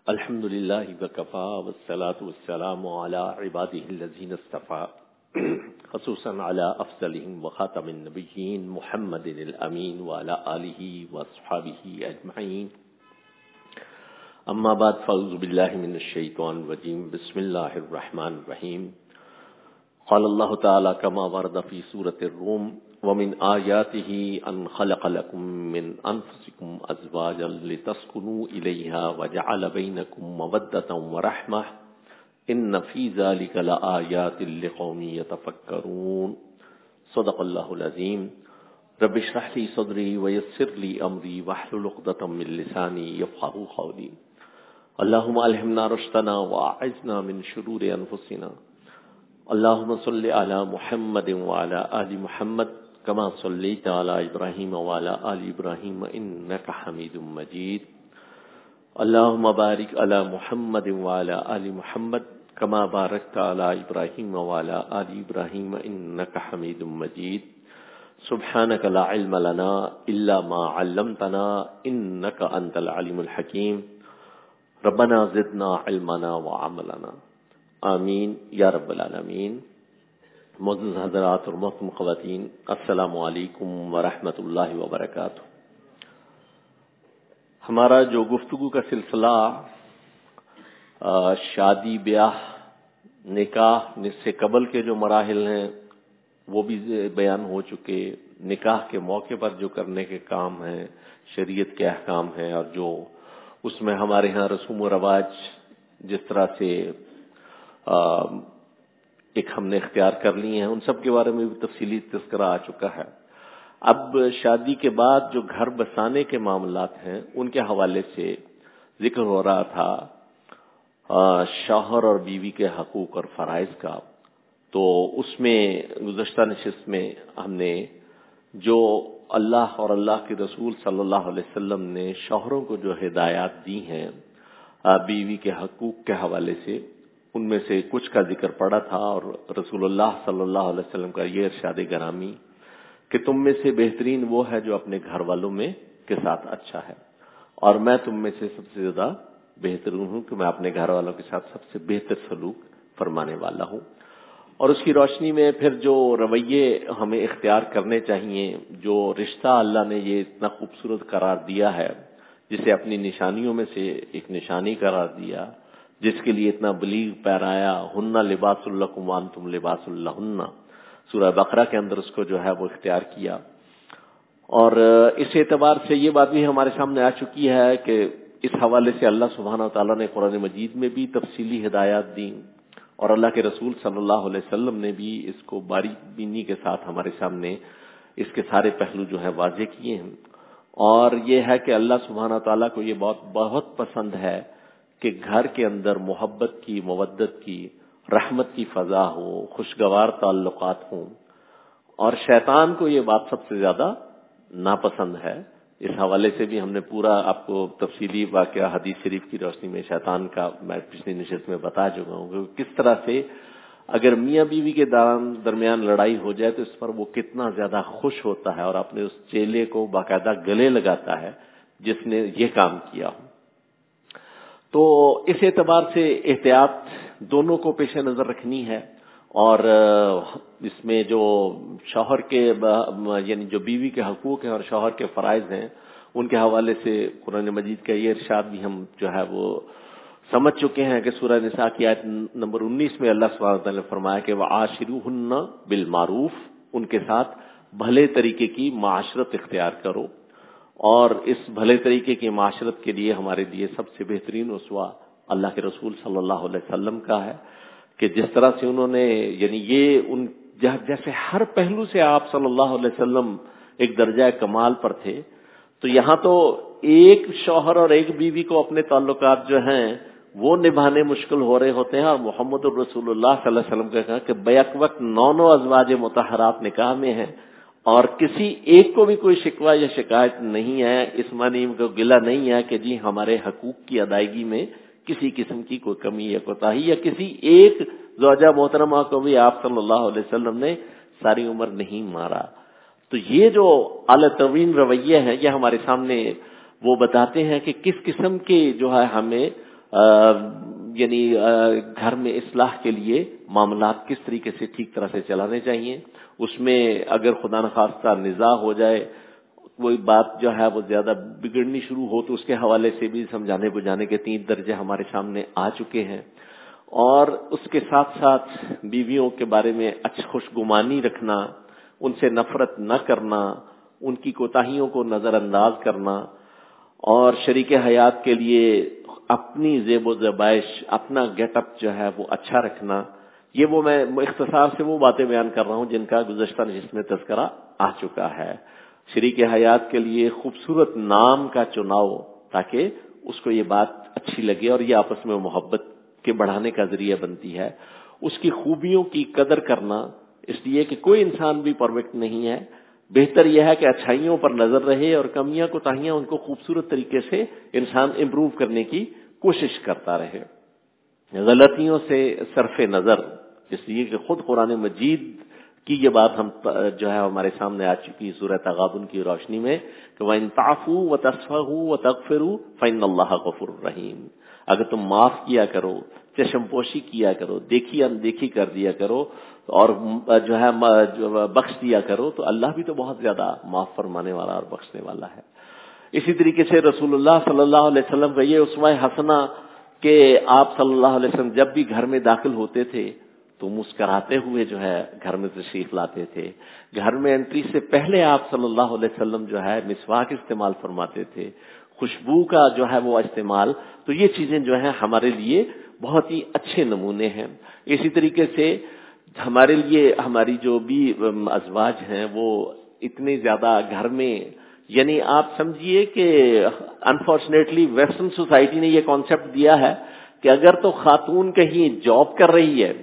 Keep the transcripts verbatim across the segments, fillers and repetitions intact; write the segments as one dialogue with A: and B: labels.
A: الحمد لله وكفى والصلاة والسلام على عباده الذين اصطفى خصوصا على أفضلهم وخاتم النبيين محمد الأمين وعلى آله وأصحابه أجمعين. أما بعد فأعوذ بالله من الشيطان الرجيم. بسم الله الرحمن الرحيم. قال الله تعالى كما ورد في سورة الروم: ومن آياته أن خلق لكم من أنفسكم أزواجا لتسكنوا إليها وجعل بينكم مودة ورحمة إن في ذلك لآيات لقوم يتفكرون. صدق الله العظيم. رب اشرح لي صدري ويسر لي أمري واحلل عقدة من لساني يفقهوا قولي. اللهم ألهمنا رشدنا وأعذنا من شرور أنفسنا. اللهم صل على محمد وعلى آل محمد كما صليت على إبراهيم وعلى آل إبراهيم إنك حميد مجيد. اللهم بارك على محمد وعلى آل محمد كما باركت على إبراهيم وعلى آل إبراهيم إنك حميد مجيد. سبحانك لا علم لنا إلا ما علمتنا إنك أنت العليم الحكيم. ربنا زدنا علمنا وعملنا. آمین یا رب العالمین. معزز حضرات اور محترم خواتین، السلام علیکم ورحمۃ اللہ وبرکاتہ. ہمارا جو گفتگو کا سلسلہ شادی، بیاہ، نکاح سے قبل کے جو مراحل ہیں وہ بھی بیان ہو چکے. نکاح کے موقع پر جو کرنے کے کام ہیں، شریعت کے احکام ہیں، اور جو اس میں ہمارے ہاں رسوم و رواج جس طرح سے ایک ہم نے اختیار کر لی ہیں، ان سب کے بارے میں بھی تفصیلی تذکرہ آ چکا ہے. اب شادی کے بعد جو گھر بسانے کے معاملات ہیں ان کے حوالے سے ذکر ہو رہا تھا شوہر اور بیوی کے حقوق اور فرائض کا. تو اس میں گزشتہ نشست میں ہم نے جو اللہ اور اللہ کے رسول صلی اللہ علیہ وسلم نے شوہروں کو جو ہدایات دی ہیں بیوی کے حقوق کے حوالے سے، ان میں سے کچھ کا ذکر پڑا تھا. اور رسول اللہ صلی اللہ علیہ وسلم کا یہ ارشاد گرامی کہ تم میں سے بہترین وہ ہے جو اپنے گھر والوں میں کے ساتھ اچھا ہے، اور میں تم میں سے سب سے زیادہ بہترین ہوں کہ میں اپنے گھر والوں کے ساتھ سب سے بہتر سلوک فرمانے والا ہوں. اور اس کی روشنی میں پھر جو رویے ہمیں اختیار کرنے چاہیے، جو رشتہ اللہ نے یہ اتنا خوبصورت قرار دیا ہے، جسے اپنی نشانیوں میں سے ایک نشانی قرار دیا، جس کے لیے اتنا بلیغ پیرایا، ہن لباس لکم وانتم لباس لہن، سورہ بقرہ کے اندر اس کو جو ہے وہ اختیار کیا. اور اس اعتبار سے یہ بات بھی ہمارے سامنے آ چکی ہے کہ اس حوالے سے اللہ سبحانہ و تعالیٰ نے قرآن مجید میں بھی تفصیلی ہدایات دی، اور اللہ کے رسول صلی اللہ علیہ وسلم نے بھی اس کو باریک بینی کے ساتھ ہمارے سامنے اس کے سارے پہلو جو ہے واضح کیے ہیں. اور یہ ہے کہ اللہ سبحانہ و تعالیٰ کو یہ بہت بہت پسند ہے کہ گھر کے اندر محبت کی، مودت کی، رحمت کی فضا ہو، خوشگوار تعلقات ہوں. اور شیطان کو یہ بات سب سے زیادہ ناپسند ہے. اس حوالے سے بھی ہم نے پورا آپ کو تفصیلی واقعہ حدیث شریف کی روشنی میں شیطان کا میں پچھلی نشست میں بتا چکا ہوں کہ کس طرح سے اگر میاں بیوی کے درمیان لڑائی ہو جائے تو اس پر وہ کتنا زیادہ خوش ہوتا ہے اور اپنے اس چیلے کو باقاعدہ گلے لگاتا ہے جس نے یہ کام کیا ہو. تو اس اعتبار سے احتیاط دونوں کو پیش نظر رکھنی ہے. اور اس میں جو شوہر کے یعنی جو بیوی کے حقوق ہیں اور شوہر کے فرائض ہیں ان کے حوالے سے قرآن مجید کا یہ ارشاد بھی ہم جو ہے وہ سمجھ چکے ہیں کہ سورہ نساء کی آیت نمبر انیس میں اللہ سبحانہ وتعالی نے فرمایا کہ وَعَاشِرُوهُنَّ بِالْمَعْرُوفِ، ان کے ساتھ بھلے طریقے کی معاشرت اختیار کرو. اور اس بھلے طریقے کی معاشرت کے لیے ہمارے لیے سب سے بہترین اسوہ اللہ کے رسول صلی اللہ علیہ وسلم کا ہے کہ جس طرح سے انہوں نے یعنی یہ ان جیسے ہر پہلو سے آپ صلی اللہ علیہ وسلم ایک درجہ کمال پر تھے، تو یہاں تو ایک شوہر اور ایک بیوی کو اپنے تعلقات جو ہیں وہ نبھانے مشکل ہو رہے ہوتے ہیں. اور محمد الرسول اللہ صلی اللہ علیہ وسلم کا کہا کہ بیک وقت نو نو ازواج مطہرات نکاح میں ہیں اور کسی ایک کو بھی کوئی شکوہ یا شکایت نہیں ہے، اس معنی کو گلہ نہیں ہے کہ جی ہمارے حقوق کی ادائیگی میں کسی قسم کی کوئی کمی یا کوتاہی، یا کسی ایک زوجہ محترمہ کو بھی آپ صلی اللہ علیہ وسلم نے ساری عمر نہیں مارا. تو یہ جو اعلی ترین رویے ہیں یہ ہمارے سامنے وہ بتاتے ہیں کہ کس قسم کے جو ہے ہمیں یعنی گھر میں اصلاح کے لیے معاملات کس طریقے سے ٹھیک طرح سے چلانے چاہیے. اس میں اگر خدا نخواستہ نزاع ہو جائے، کوئی بات جو ہے وہ زیادہ بگڑنی شروع ہو، تو اس کے حوالے سے بھی سمجھانے بجھانے کے تین درجے ہمارے سامنے آ چکے ہیں. اور اس کے ساتھ ساتھ بیویوں کے بارے میں اچھی خوشگمانی رکھنا، ان سے نفرت نہ کرنا، ان کی کوتاہیوں کو نظر انداز کرنا، اور شریک حیات کے لیے اپنی زیب و زیبائش، اپنا گیٹ اپ جو ہے وہ اچھا رکھنا. یہ وہ میں اختصار سے وہ باتیں بیان کر رہا ہوں جن کا گزشتہ نشست میں تذکرہ آ چکا ہے. شریک حیات کے لیے خوبصورت نام کا چناؤ تاکہ اس کو یہ بات اچھی لگے اور یہ آپس میں محبت کے بڑھانے کا ذریعہ بنتی ہے. اس کی خوبیوں کی قدر کرنا، اس لیے کہ کوئی انسان بھی پرفیکٹ نہیں ہے. بہتر یہ ہے کہ اچھائیوں پر نظر رہے اور کمیاں کوتاہیاں ان کو خوبصورت طریقے سے انسان امپروو کرنے کی کوشش کرتا رہے. غلطیوں سے صرف نظر، اس لیے کہ خود قرآن مجید کی یہ بات ہم جو ہے ہمارے سامنے آ چکی سورہ تغابن کی روشنی میں کہ وَإِن تَعْفُوا وَتَصْفَحُوا وَتَغْفِرُوا فَإِنَّ اللَّهَ غَفُورٌ رَحِيمٌ. اگر تم معاف کیا کرو، چشم پوشی کیا کرو، دیکھی اندیکھی کر دیا کرو اور جو ہے بخش دیا کرو، تو اللہ بھی تو بہت زیادہ معاف فرمانے والا اور بخشنے والا ہے. اسی طریقے سے رسول اللہ صلی اللہ علیہ وسلم کا یہ اسوہ حسنہ کہ آپ صلی اللہ علیہ وسلم جب بھی گھر میں داخل ہوتے تھے تو مسکراتے ہوئے جو ہے گھر میں تشریف لاتے تھے. گھر میں انٹری سے پہلے آپ صلی اللہ علیہ وسلم جو ہے مسواک استعمال فرماتے تھے، خوشبو کا جو ہے وہ استعمال. تو یہ چیزیں جو ہیں ہمارے لیے بہت ہی اچھے نمونے ہیں. اسی طریقے سے ہمارے لیے ہماری جو بھی ازواج ہیں وہ اتنے زیادہ گھر میں، یعنی آپ سمجھیے کہ انفارچونیٹلی ویسٹرن سوسائٹی نے یہ کانسیپٹ دیا ہے کہ اگر تو خاتون کہیں جاب کر رہی ہے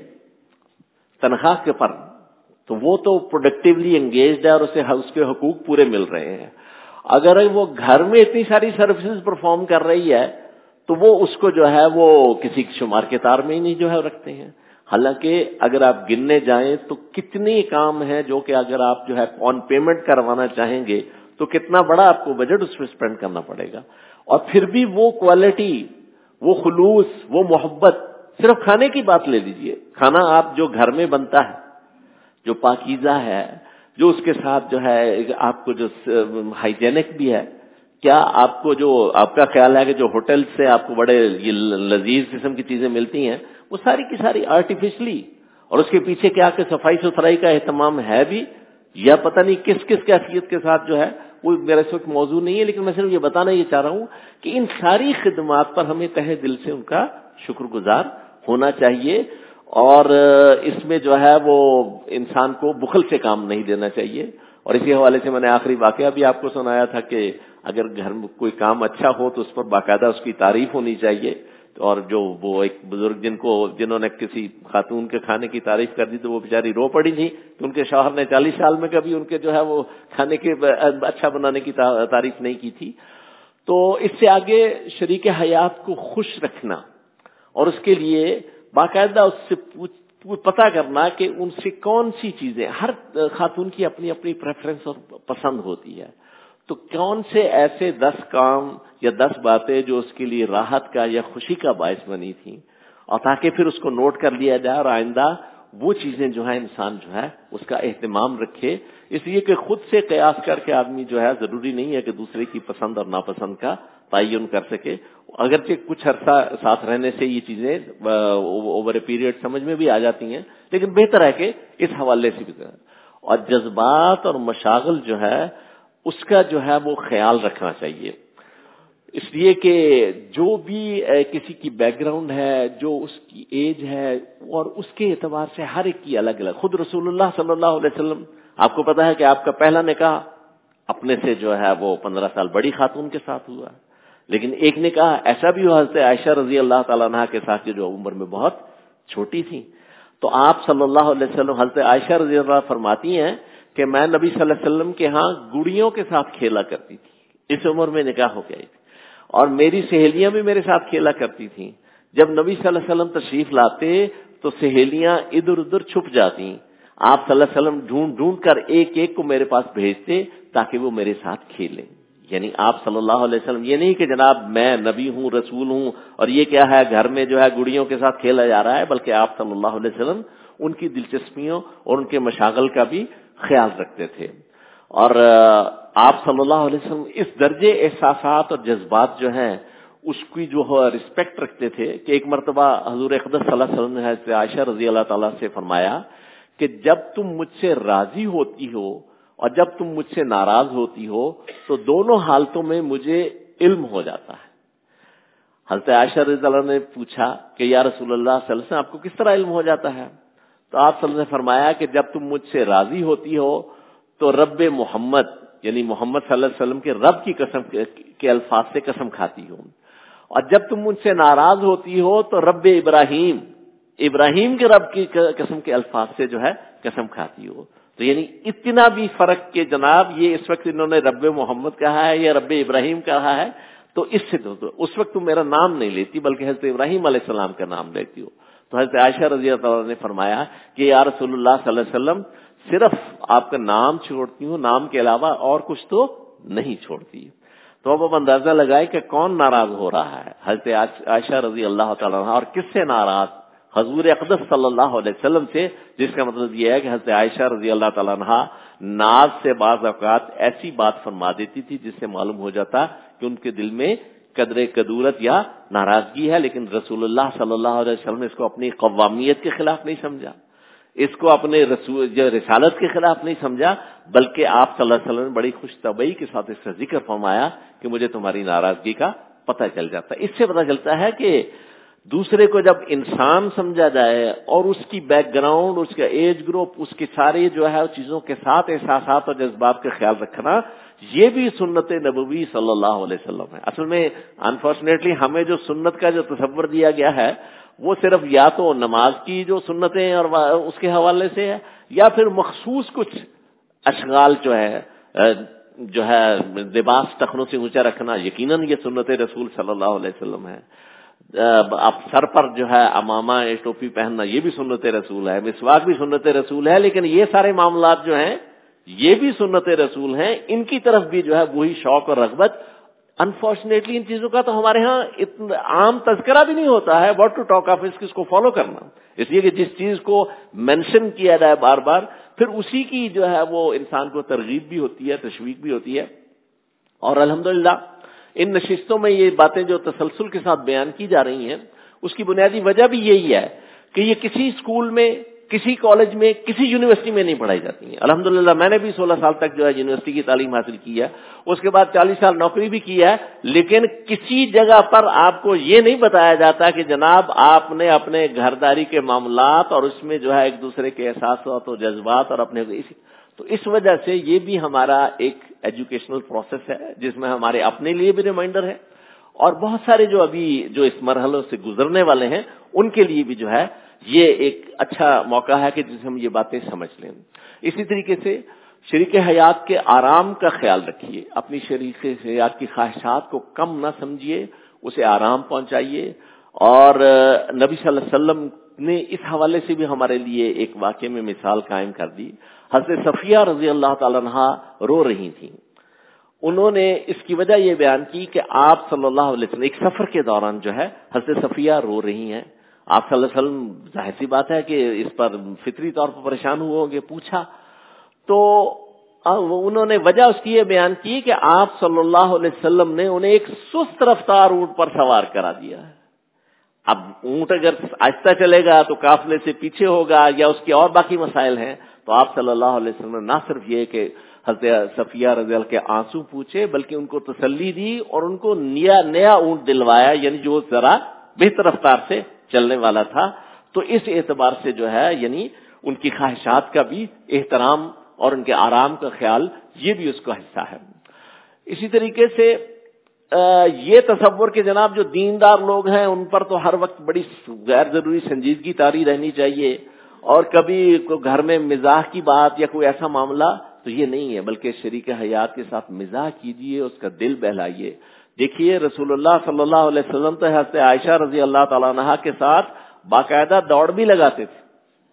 A: تنخواہ کے پر، تو وہ تو پروڈکٹیولی انگیجڈ ہے اور اسے اس کے حقوق پورے مل رہے ہیں. اگر وہ گھر میں اتنی ساری سروسز پرفارم کر رہی ہے تو وہ اس کو جو ہے وہ کسی شمار کے تار میں ہی نہیں جو ہے رکھتے ہیں. حالانکہ اگر آپ گننے جائیں تو کتنے کام ہیں جو کہ اگر آپ جو ہے آن پیمنٹ کروانا چاہیں گے تو کتنا بڑا آپ کو بجٹ اس میں اسپینڈ کرنا پڑے گا. اور پھر بھی وہ کوالٹی، وہ خلوص، وہ محبت. صرف کھانے کی بات لے لیجئے، کھانا آپ جو گھر میں بنتا ہے جو پاکیزہ ہے، جو اس کے ساتھ جو ہے آپ کو جو ہائیجینک بھی ہے، کیا آپ کو جو آپ کا خیال ہے کہ جو ہوٹل سے آپ کو بڑے لذیذ قسم کی چیزیں ملتی ہیں وہ ساری کی ساری آرٹیفیشلی، اور اس کے پیچھے کیا کہ صفائی ستھرائی کا اہتمام ہے بھی یا پتہ نہیں کس کس کیفیت کے ساتھ جو ہے، وہ میرا اس وقت موضوع نہیں ہے. لیکن میں صرف یہ بتانا یہ چاہ رہا ہوں کہ ان ساری خدمات پر ہمیں تہہ دل سے ان کا شکر گزار ہونا چاہیے، اور اس میں جو ہے وہ انسان کو بخل سے کام نہیں دینا چاہیے. اور اسی حوالے سے میں نے آخری واقعہ بھی آپ کو سنایا تھا کہ اگر گھر میں کوئی کام اچھا ہو تو اس پر باقاعدہ اس کی تعریف ہونی چاہیے. اور جو وہ ایک بزرگ جن کو جنہوں نے کسی خاتون کے کھانے کی تعریف کر دی تو وہ بیچاری رو پڑی تھی کہ ان کے شوہر نے چالیس سال میں کبھی ان کے جو ہے وہ کھانے کے اچھا بنانے کی تعریف نہیں کی تھی. تو اس سے آگے شریک حیات کو خوش رکھنا اور اس کے لیے باقاعدہ اس سے پتہ کرنا کہ ان سے کون سی چیزیں، ہر خاتون کی اپنی اپنی پریفرنس اور پسند ہوتی ہے، تو کون سے ایسے دس کام یا دس باتیں جو اس کے لیے راحت کا یا خوشی کا باعث بنی تھیں، اور تاکہ پھر اس کو نوٹ کر لیا جائے اور آئندہ وہ چیزیں جو ہے انسان جو ہے اس کا اہتمام رکھے. اس لیے کہ خود سے قیاس کر کے آدمی جو ہے ضروری نہیں ہے کہ دوسرے کی پسند اور ناپسند کا تعین کر سکے. اگرچہ کچھ عرصہ ساتھ رہنے سے یہ چیزیں اوور اے پیریڈ سمجھ میں بھی آ جاتی ہیں، لیکن بہتر ہے کہ اس حوالے سے بھی. اور جذبات اور مشاغل جو ہے اس کا جو ہے وہ خیال رکھنا چاہیے، اس لیے کہ جو بھی کسی کی بیک گراؤنڈ ہے، جو اس کی ایج ہے، اور اس کے اعتبار سے ہر ایک کی الگ الگ. خود رسول اللہ صلی اللہ علیہ وسلم، آپ کو پتا ہے کہ آپ کا پہلا نکاح اپنے سے جو ہے وہ پندرہ سال بڑی خاتون کے ساتھ ہوا، لیکن ایک نکاح ایسا بھی ہوا حضرت عائشہ رضی اللہ تعالیٰ عنہا کے ساتھ جو عمر میں بہت چھوٹی تھی. تو آپ صلی اللہ علیہ وسلم، حضرت عائشہ رضی اللہ فرماتی ہیں کہ میں نبی صلی اللہ علیہ وسلم کے ہاں گڑیوں کے ساتھ کھیلا کرتی تھی، اس عمر میں نکاح ہو گئی تھی، اور میری سہیلیاں بھی میرے ساتھ کھیلا کرتی تھیں. جب نبی صلی اللہ علیہ وسلم تشریف لاتے تو سہیلیاں ادھر ادھر چھپ جاتی، آپ صلی اللہ علیہ وسلم ڈھونڈ ڈھونڈ کر ایک ایک کو میرے پاس بھیجتے تاکہ وہ میرے ساتھ کھیلیں. یعنی آپ صلی اللہ علیہ وسلم یہ نہیں کہ جناب میں نبی ہوں رسول ہوں اور یہ کیا ہے گھر میں جو ہے گڑیوں کے ساتھ کھیلا جا رہا ہے، بلکہ آپ صلی اللہ علیہ وسلم ان کی دلچسپیوں اور ان کے مشاغل کا بھی خیال رکھتے تھے. اور آپ صلی اللہ علیہ وسلم اس درجے احساسات اور جذبات جو ہیں اس کی جو ہے رسپیکٹ رکھتے تھے کہ ایک مرتبہ حضور اقدس صلی اللہ علیہ وسلم نے حضرت عائشہ رضی اللہ تعالیٰ سے فرمایا کہ جب تم مجھ سے راضی ہوتی ہو اور جب تم مجھ سے ناراض ہوتی ہو تو دونوں حالتوں میں مجھے علم ہو جاتا ہے. حضرت عائشہ رضی اللہ عنہا نے پوچھا کہ یا رسول اللہ صلی اللہ علیہ وسلم آپ کو کس طرح علم ہو جاتا ہے؟ تو آپ صلی اللہ علیہ وسلم نے فرمایا کہ جب تم مجھ سے راضی ہوتی ہو تو رب محمد یعنی محمد صلی اللہ علیہ وسلم کے رب کی قسم کے الفاظ سے قسم کھاتی ہو، اور جب تم مجھ سے ناراض ہوتی ہو تو رب ابراہیم ابراہیم کے رب کی قسم کے الفاظ سے جو ہے قسم کھاتی ہو. تو یعنی اتنا بھی فرق کہ جناب یہ اس وقت انہوں نے رب محمد کہا ہے یا رب ابراہیم کہا ہے، تو اس سے تو اس وقت تم میرا نام نہیں لیتی بلکہ حضرت ابراہیم علیہ السلام کا نام لیتی ہو. تو حضرت عائشہ رضی اللہ عنہا نے فرمایا کہ یا رسول اللہ صلی اللہ علیہ وسلم صرف آپ کا نام چھوڑتی ہوں، نام کے علاوہ اور کچھ تو نہیں چھوڑتی. تو اب اب اندازہ لگائے کہ کون ناراض ہو رہا ہے، حضرت عائشہ رضی اللہ تعالیٰ عنہا، اور کس سے ناراض؟ حضور اقدس صلی اللہ علیہ وسلم سے، جس کا مطلب یہ ہے کہ حضرت عائشہ رضی اللہ تعالیٰ عنہا ناز سے بعض اوقات ایسی بات فرما دیتی تھی جس سے معلوم ہو جاتا کہ ان کے دل میں قدر قدورت یا ناراضگی ہے، لیکن رسول اللہ صلی اللہ علیہ وسلم نے اس کو اپنی قوامیت کے خلاف نہیں سمجھا، اس کو اپنے رسول جو رسالت کے خلاف نہیں سمجھا، بلکہ آپ صلی اللہ علیہ وسلم نے بڑی خوش طبعی کے ساتھ اس کا ذکر فرمایا کہ مجھے تمہاری ناراضگی کا پتہ چل جاتا ہے. اس سے پتہ چلتا ہے کہ دوسرے کو جب انسان سمجھا جائے اور اس کی بیک گراؤنڈ، اس کا ایج گروپ، اس کی ساری جو ہے چیزوں کے ساتھ احساسات اور جذبات کا خیال رکھنا، یہ بھی سنت نبوی صلی اللہ علیہ وسلم ہے. اصل میں انفارچونیٹلی ہمیں جو سنت کا جو تصور دیا گیا ہے وہ صرف یا تو نماز کی جو سنتیں اور اس کے حوالے سے ہے، یا پھر مخصوص کچھ اشغال جو ہے جو ہے لباس ٹخنوں سے اونچا رکھنا، یقیناً یہ سنت رسول صلی اللہ علیہ وسلم ہے. اب سر پر جو ہے امامہ ٹوپی پہننا یہ بھی سنت رسول ہے، مسواک بھی سنت رسول ہے، لیکن یہ سارے معاملات جو ہیں یہ بھی سنت رسول ہیں. ان کی طرف بھی جو ہے وہی شوق اور رغبت. انفارچونیٹلی ان چیزوں کا تو ہمارے ہاں اتنا عام تذکرہ بھی نہیں ہوتا ہے. واٹ ٹو ٹاک آف اس کو فالو کرنا، اس لیے کہ جس چیز کو مینشن کیا جائے بار بار پھر اسی کی جو ہے وہ انسان کو ترغیب بھی ہوتی ہے، تشویق بھی ہوتی ہے. اور الحمدللہ ان نشستوں میں یہ باتیں جو تسلسل کے ساتھ بیان کی جا رہی ہیں اس کی بنیادی وجہ بھی یہی ہے کہ یہ کسی اسکول میں، کسی کالج میں، کسی یونیورسٹی میں نہیں پڑھائی جاتی ہیں. الحمدللہ میں نے بھی سولہ سال تک جو ہے یونیورسٹی کی تعلیم حاصل کی ہے، اس کے بعد چالیس سال نوکری بھی کی ہے، لیکن کسی جگہ پر آپ کو یہ نہیں بتایا جاتا کہ جناب آپ نے اپنے گھرداری کے معاملات اور اس میں جو ہے ایک دوسرے کے احساسات اور جذبات اور اپنے، تو اس وجہ سے یہ بھی ہمارا ایک ایجوکیشنل پروسیس ہے جس میں ہمارے اپنے لیے بھی ریمائنڈر ہے اور بہت سارے جو ابھی جو اس مرحلے سے گزرنے والے ہیں ان کے لیے بھی جو ہے یہ ایک اچھا موقع ہے کہ جس ہم یہ باتیں سمجھ لیں. اسی طریقے سے شریک حیات کے آرام کا خیال رکھیے، اپنی شریک حیات کی خواہشات کو کم نہ سمجھیے، اسے آرام پہنچائیے. اور نبی صلی اللہ علیہ وسلم نے اس حوالے سے بھی ہمارے لیے ایک واقعے میں مثال قائم کر دی. حضرت صفیہ رضی اللہ تعالیٰ عنہا رو رہی تھیں. انہوں نے اس کی وجہ یہ بیان کی کہ آپ صلی اللہ علیہ وسلم ایک سفر کے دوران جو ہے حضرت صفیہ رو رہی ہیں. آپ صلی اللہ علیہ وسلم ظاہر سی بات ہے کہ اس پر فطری طور پر پریشان ہوئے ہوں گے. پوچھا تو انہوں نے وجہ اس کی یہ بیان کی کہ آپ صلی اللہ علیہ وسلم نے انہیں ایک سست رفتار اونٹ پر سوار کرا دیا ہے. اب اونٹ اگر آہستہ چلے گا تو قافلے سے پیچھے ہوگا یا اس کے اور باقی مسائل ہیں. تو آپ صلی اللہ علیہ وسلم نے نہ صرف یہ کہ حضرت صفیہ رضی اللہ کے آنسو پوچھے بلکہ ان کو تسلی دی اور ان کو نیا نیا اونٹ دلوایا، یعنی جو ذرا بہتر رفتار سے چلنے والا تھا. تو اس اعتبار سے جو ہے یعنی ان کی خواہشات کا بھی احترام اور ان کے آرام کا خیال یہ بھی اس کا حصہ ہے. اسی طریقے سے یہ تصور کہ جناب جو دیندار لوگ ہیں ان پر تو ہر وقت بڑی غیر ضروری سنجیدگی طاری رہنی چاہیے اور کبھی گھر میں مزاح کی بات یا کوئی ایسا معاملہ تو یہ نہیں ہے، بلکہ شریک حیات کے ساتھ مزاح کیجئے، اس کا دل بہلائیے. دیکھیے رسول اللہ صلی اللہ علیہ وسلم تو حضرت عائشہ رضی اللہ تعالیٰ عنہا کے ساتھ باقاعدہ دوڑ بھی لگاتے تھے.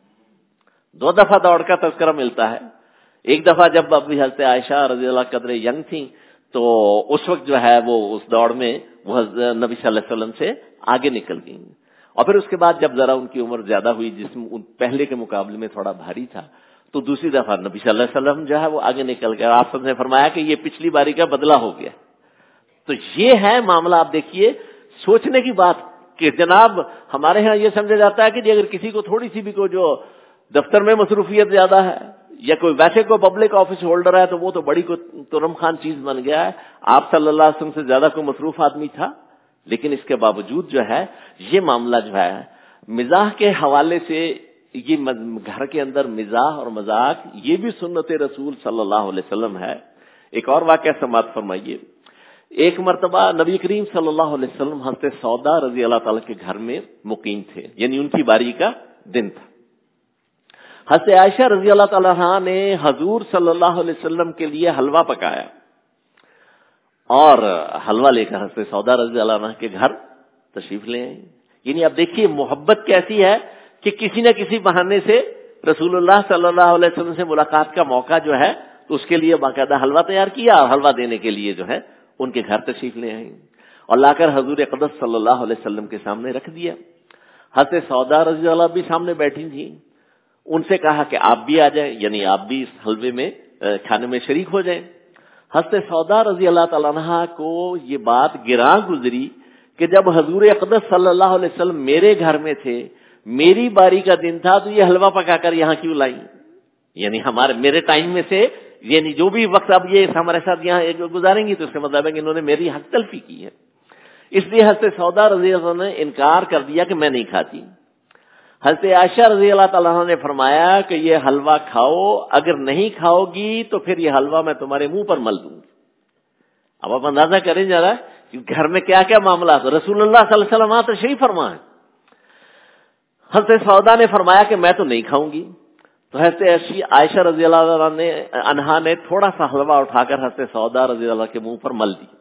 A: دو دفعہ دوڑ کا تذکرہ ملتا ہے. ایک دفعہ جب ابھی حضرت عائشہ رضی اللہ قدر ینگ تھیں تو اس وقت جو ہے وہ اس دوڑ میں وہ نبی صلی اللہ علیہ وسلم سے آگے نکل گئی. اور پھر اس کے بعد جب ذرا ان کی عمر زیادہ ہوئی، جسم پہلے کے مقابلے میں تھوڑا بھاری تھا، تو دوسری دفعہ نبی صلی اللہ علیہ وسلم جو ہے وہ آگے نکل گئے. آپ سب نے فرمایا کہ یہ پچھلی باری کا بدلہ ہو گیا. تو یہ ہے معاملہ. آپ دیکھیے سوچنے کی بات کہ جناب ہمارے ہاں یہ سمجھا جاتا ہے کہ جی اگر کسی کو تھوڑی سی بھی کو جو دفتر میں مصروفیت زیادہ ہے یا کوئی ویسے کوئی پبلک آفس ہولڈر ہے تو وہ تو بڑی کوئی ترم خان چیز بن گیا ہے. آپ صلی اللہ علیہ وسلم سے زیادہ کوئی مصروف آدمی تھا، لیکن اس کے باوجود جو ہے یہ معاملہ جو ہے مزاح کے حوالے سے، یہ گھر کے اندر مزاح اور مذاق یہ بھی سنت رسول صلی اللہ علیہ وسلم ہے. ایک اور واقعہ سماعت فرمائیے. ایک مرتبہ نبی کریم صلی اللہ علیہ وسلم حضرت سودا رضی اللہ تعالی کے گھر میں مقیم تھے، یعنی ان کی باری کا دن تھا. حضرت عائشہ رضی اللہ تعالی عنہا نے حضور صلی اللہ علیہ وسلم کے لیے حلوہ پکایا اور حلوہ لے کر حضرت سودا رضی اللہ عنہ کے گھر تشریف لے آئیں. یعنی اب دیکھیے محبت کیسی ہے کہ کسی نہ کسی بہانے سے رسول اللہ صلی اللہ علیہ وسلم سے ملاقات کا موقع جو ہے تو اس کے لیے باقاعدہ حلوہ تیار کیا اور حلوہ دینے کے لیے جو ہے ان کے گھر تشریف لے آئیں اور لا کر حضور اقدس صلی اللہ علیہ وسلم کے سامنے رکھ دیا. حضرت سودا رضی اللہ بھی سامنے بیٹھی تھیں. ان سے کہا کہ آپ بھی آ جائیں، یعنی آپ بھی اس حلوے میں کھانے میں شریک ہو جائیں. حضرت سودا رضی اللہ تعالیٰ عنہ کو یہ بات گراں گزری کہ جب حضور اقدس صلی اللہ علیہ وسلم میرے گھر میں تھے، میری باری کا دن تھا، تو یہ حلوہ پکا کر یہاں کیوں لائیں؟ یعنی ہمارے میرے ٹائم میں سے، یعنی جو بھی وقت اب یہ ہمارے ساتھ یہاں گزاریں گی تو اس کا مطلب ہے کہ انہوں نے میری حق تلفی کی ہے. اس لیے حضرت سودا رضی اللہ عنہ نے انکار کر دیا کہ میں نہیں کھاتی. حضرت عائشہ رضی اللہ تعالیٰ عنہ نے فرمایا کہ یہ حلوہ کھاؤ، اگر نہیں کھاؤ گی تو پھر یہ حلوہ میں تمہارے منہ پر مل دوں گی. اب آپ اندازہ کریں ذرا کہ گھر میں کیا کیا معاملات. رسول اللہ صلی اللہ علیہ وسلم تشریف فرما ہے. حضرت سودا نے فرمایا کہ میں تو نہیں کھاؤں گی. تو حضرت عائشہ رضی اللہ عنہا نے تھوڑا سا حلوہ اٹھا کر حضرت سودا رضی اللہ کے منہ پر مل دی.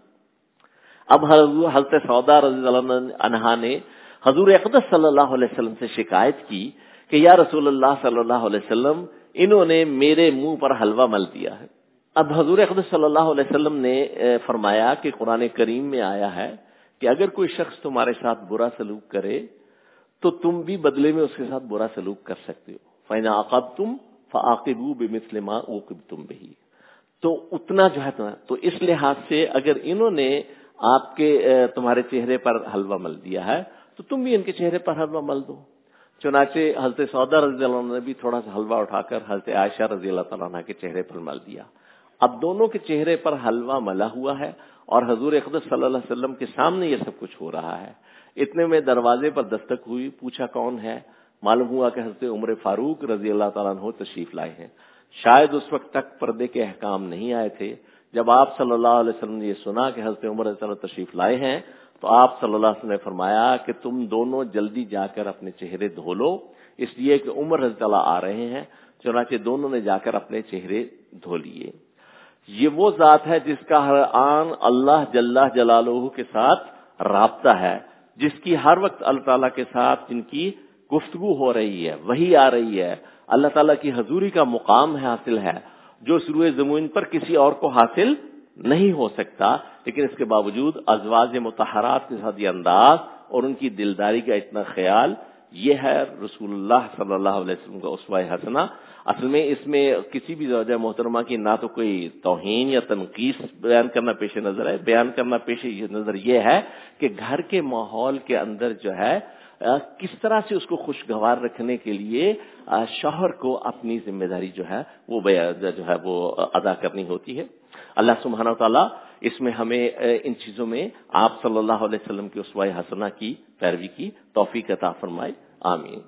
A: اب حضرت سودا رضی اللہ عنہا نے حضور اقدس صلی اللہ علیہ وسلم سے شکایت کی کہ یا رسول اللہ صلی اللہ علیہ وسلم، انہوں نے میرے منہ پر حلوہ مل دیا ہے. اب حضور اقدس صلی اللہ علیہ وسلم نے فرمایا کہ قرآن کریم میں آیا ہے کہ اگر کوئی شخص تمہارے ساتھ برا سلوک کرے تو تم بھی بدلے میں اس کے ساتھ برا سلوک کر سکتے ہو. فَإِنْ عَاقَبْتُمْ فَعَاقِبُوا بِمِثْلِ مَا عُوقِبْتُمْ بِهِ. تو اتنا جو ہے تو اس لحاظ سے اگر انہوں نے آپ کے تمہارے چہرے پر حلوہ مل دیا ہے تو تم بھی ان کے چہرے پر حلوہ مل دو. چنانچہ حضرت سودا رضی اللہ عنہ نے بھی تھوڑا سا حلوہ اٹھا کر حضرت عائشہ رضی اللہ تعالیٰ عنہ کے چہرے پر مل دیا. اب دونوں کے چہرے پر حلوہ ملا ہوا ہے اور حضور اقدس صلی اللہ علیہ وسلم کے سامنے یہ سب کچھ ہو رہا ہے. اتنے میں دروازے پر دستک ہوئی. پوچھا کون ہے؟ معلوم ہوا کہ حضرت عمر فاروق رضی اللہ تعالیٰ عنہ تشریف لائے ہیں. شاید اس وقت تک پردے کے احکام نہیں آئے تھے. جب آپ صلی اللہ علیہ وسلم نے یہ سنا کہ حضرت عمر رضی اللہ تشریف لائے ہیں تو آپ صلی اللہ علیہ وسلم نے فرمایا کہ تم دونوں جلدی جا کر اپنے چہرے دھو لو، اس لیے کہ عمر رضی اللہ آ رہے ہیں. چنانچہ دونوں نے جا کر اپنے چہرے دھو لیے. یہ وہ ذات ہے جس کا ہر آن اللہ جل جلالہ کے ساتھ رابطہ ہے، جس کی ہر وقت اللہ تعالیٰ کے ساتھ جن کی گفتگو ہو رہی ہے، وہی آ رہی ہے، اللہ تعالیٰ کی حضوری کا مقام حاصل ہے جو سروئے زمین پر کسی اور کو حاصل نہیں ہو سکتا. لیکن اس کے باوجود ازواج مطہرات کے ساتھ یہ انداز اور ان کی دلداری کا اتنا خیال، یہ ہے رسول اللہ صلی اللہ علیہ وسلم کا اسوہ حسنہ. اصل میں اس میں کسی بھی زوجہ محترمہ کی نہ تو کوئی توہین یا تنقیص بیان کرنا پیش نظر ہے، بیان کرنا پیش نظر یہ ہے کہ گھر کے ماحول کے اندر جو ہے کس طرح سے اس کو خوشگوار رکھنے کے لیے شوہر کو اپنی ذمہ داری جو ہے وہ جو ہے وہ ادا کرنی ہوتی ہے. اللہ سبحانہ وتعالی اس میں ہمیں ان چیزوں میں آپ صلی اللہ علیہ وسلم کے اسوہ حسنہ کی پیروی کی توفیق عطا فرمائے. آمین.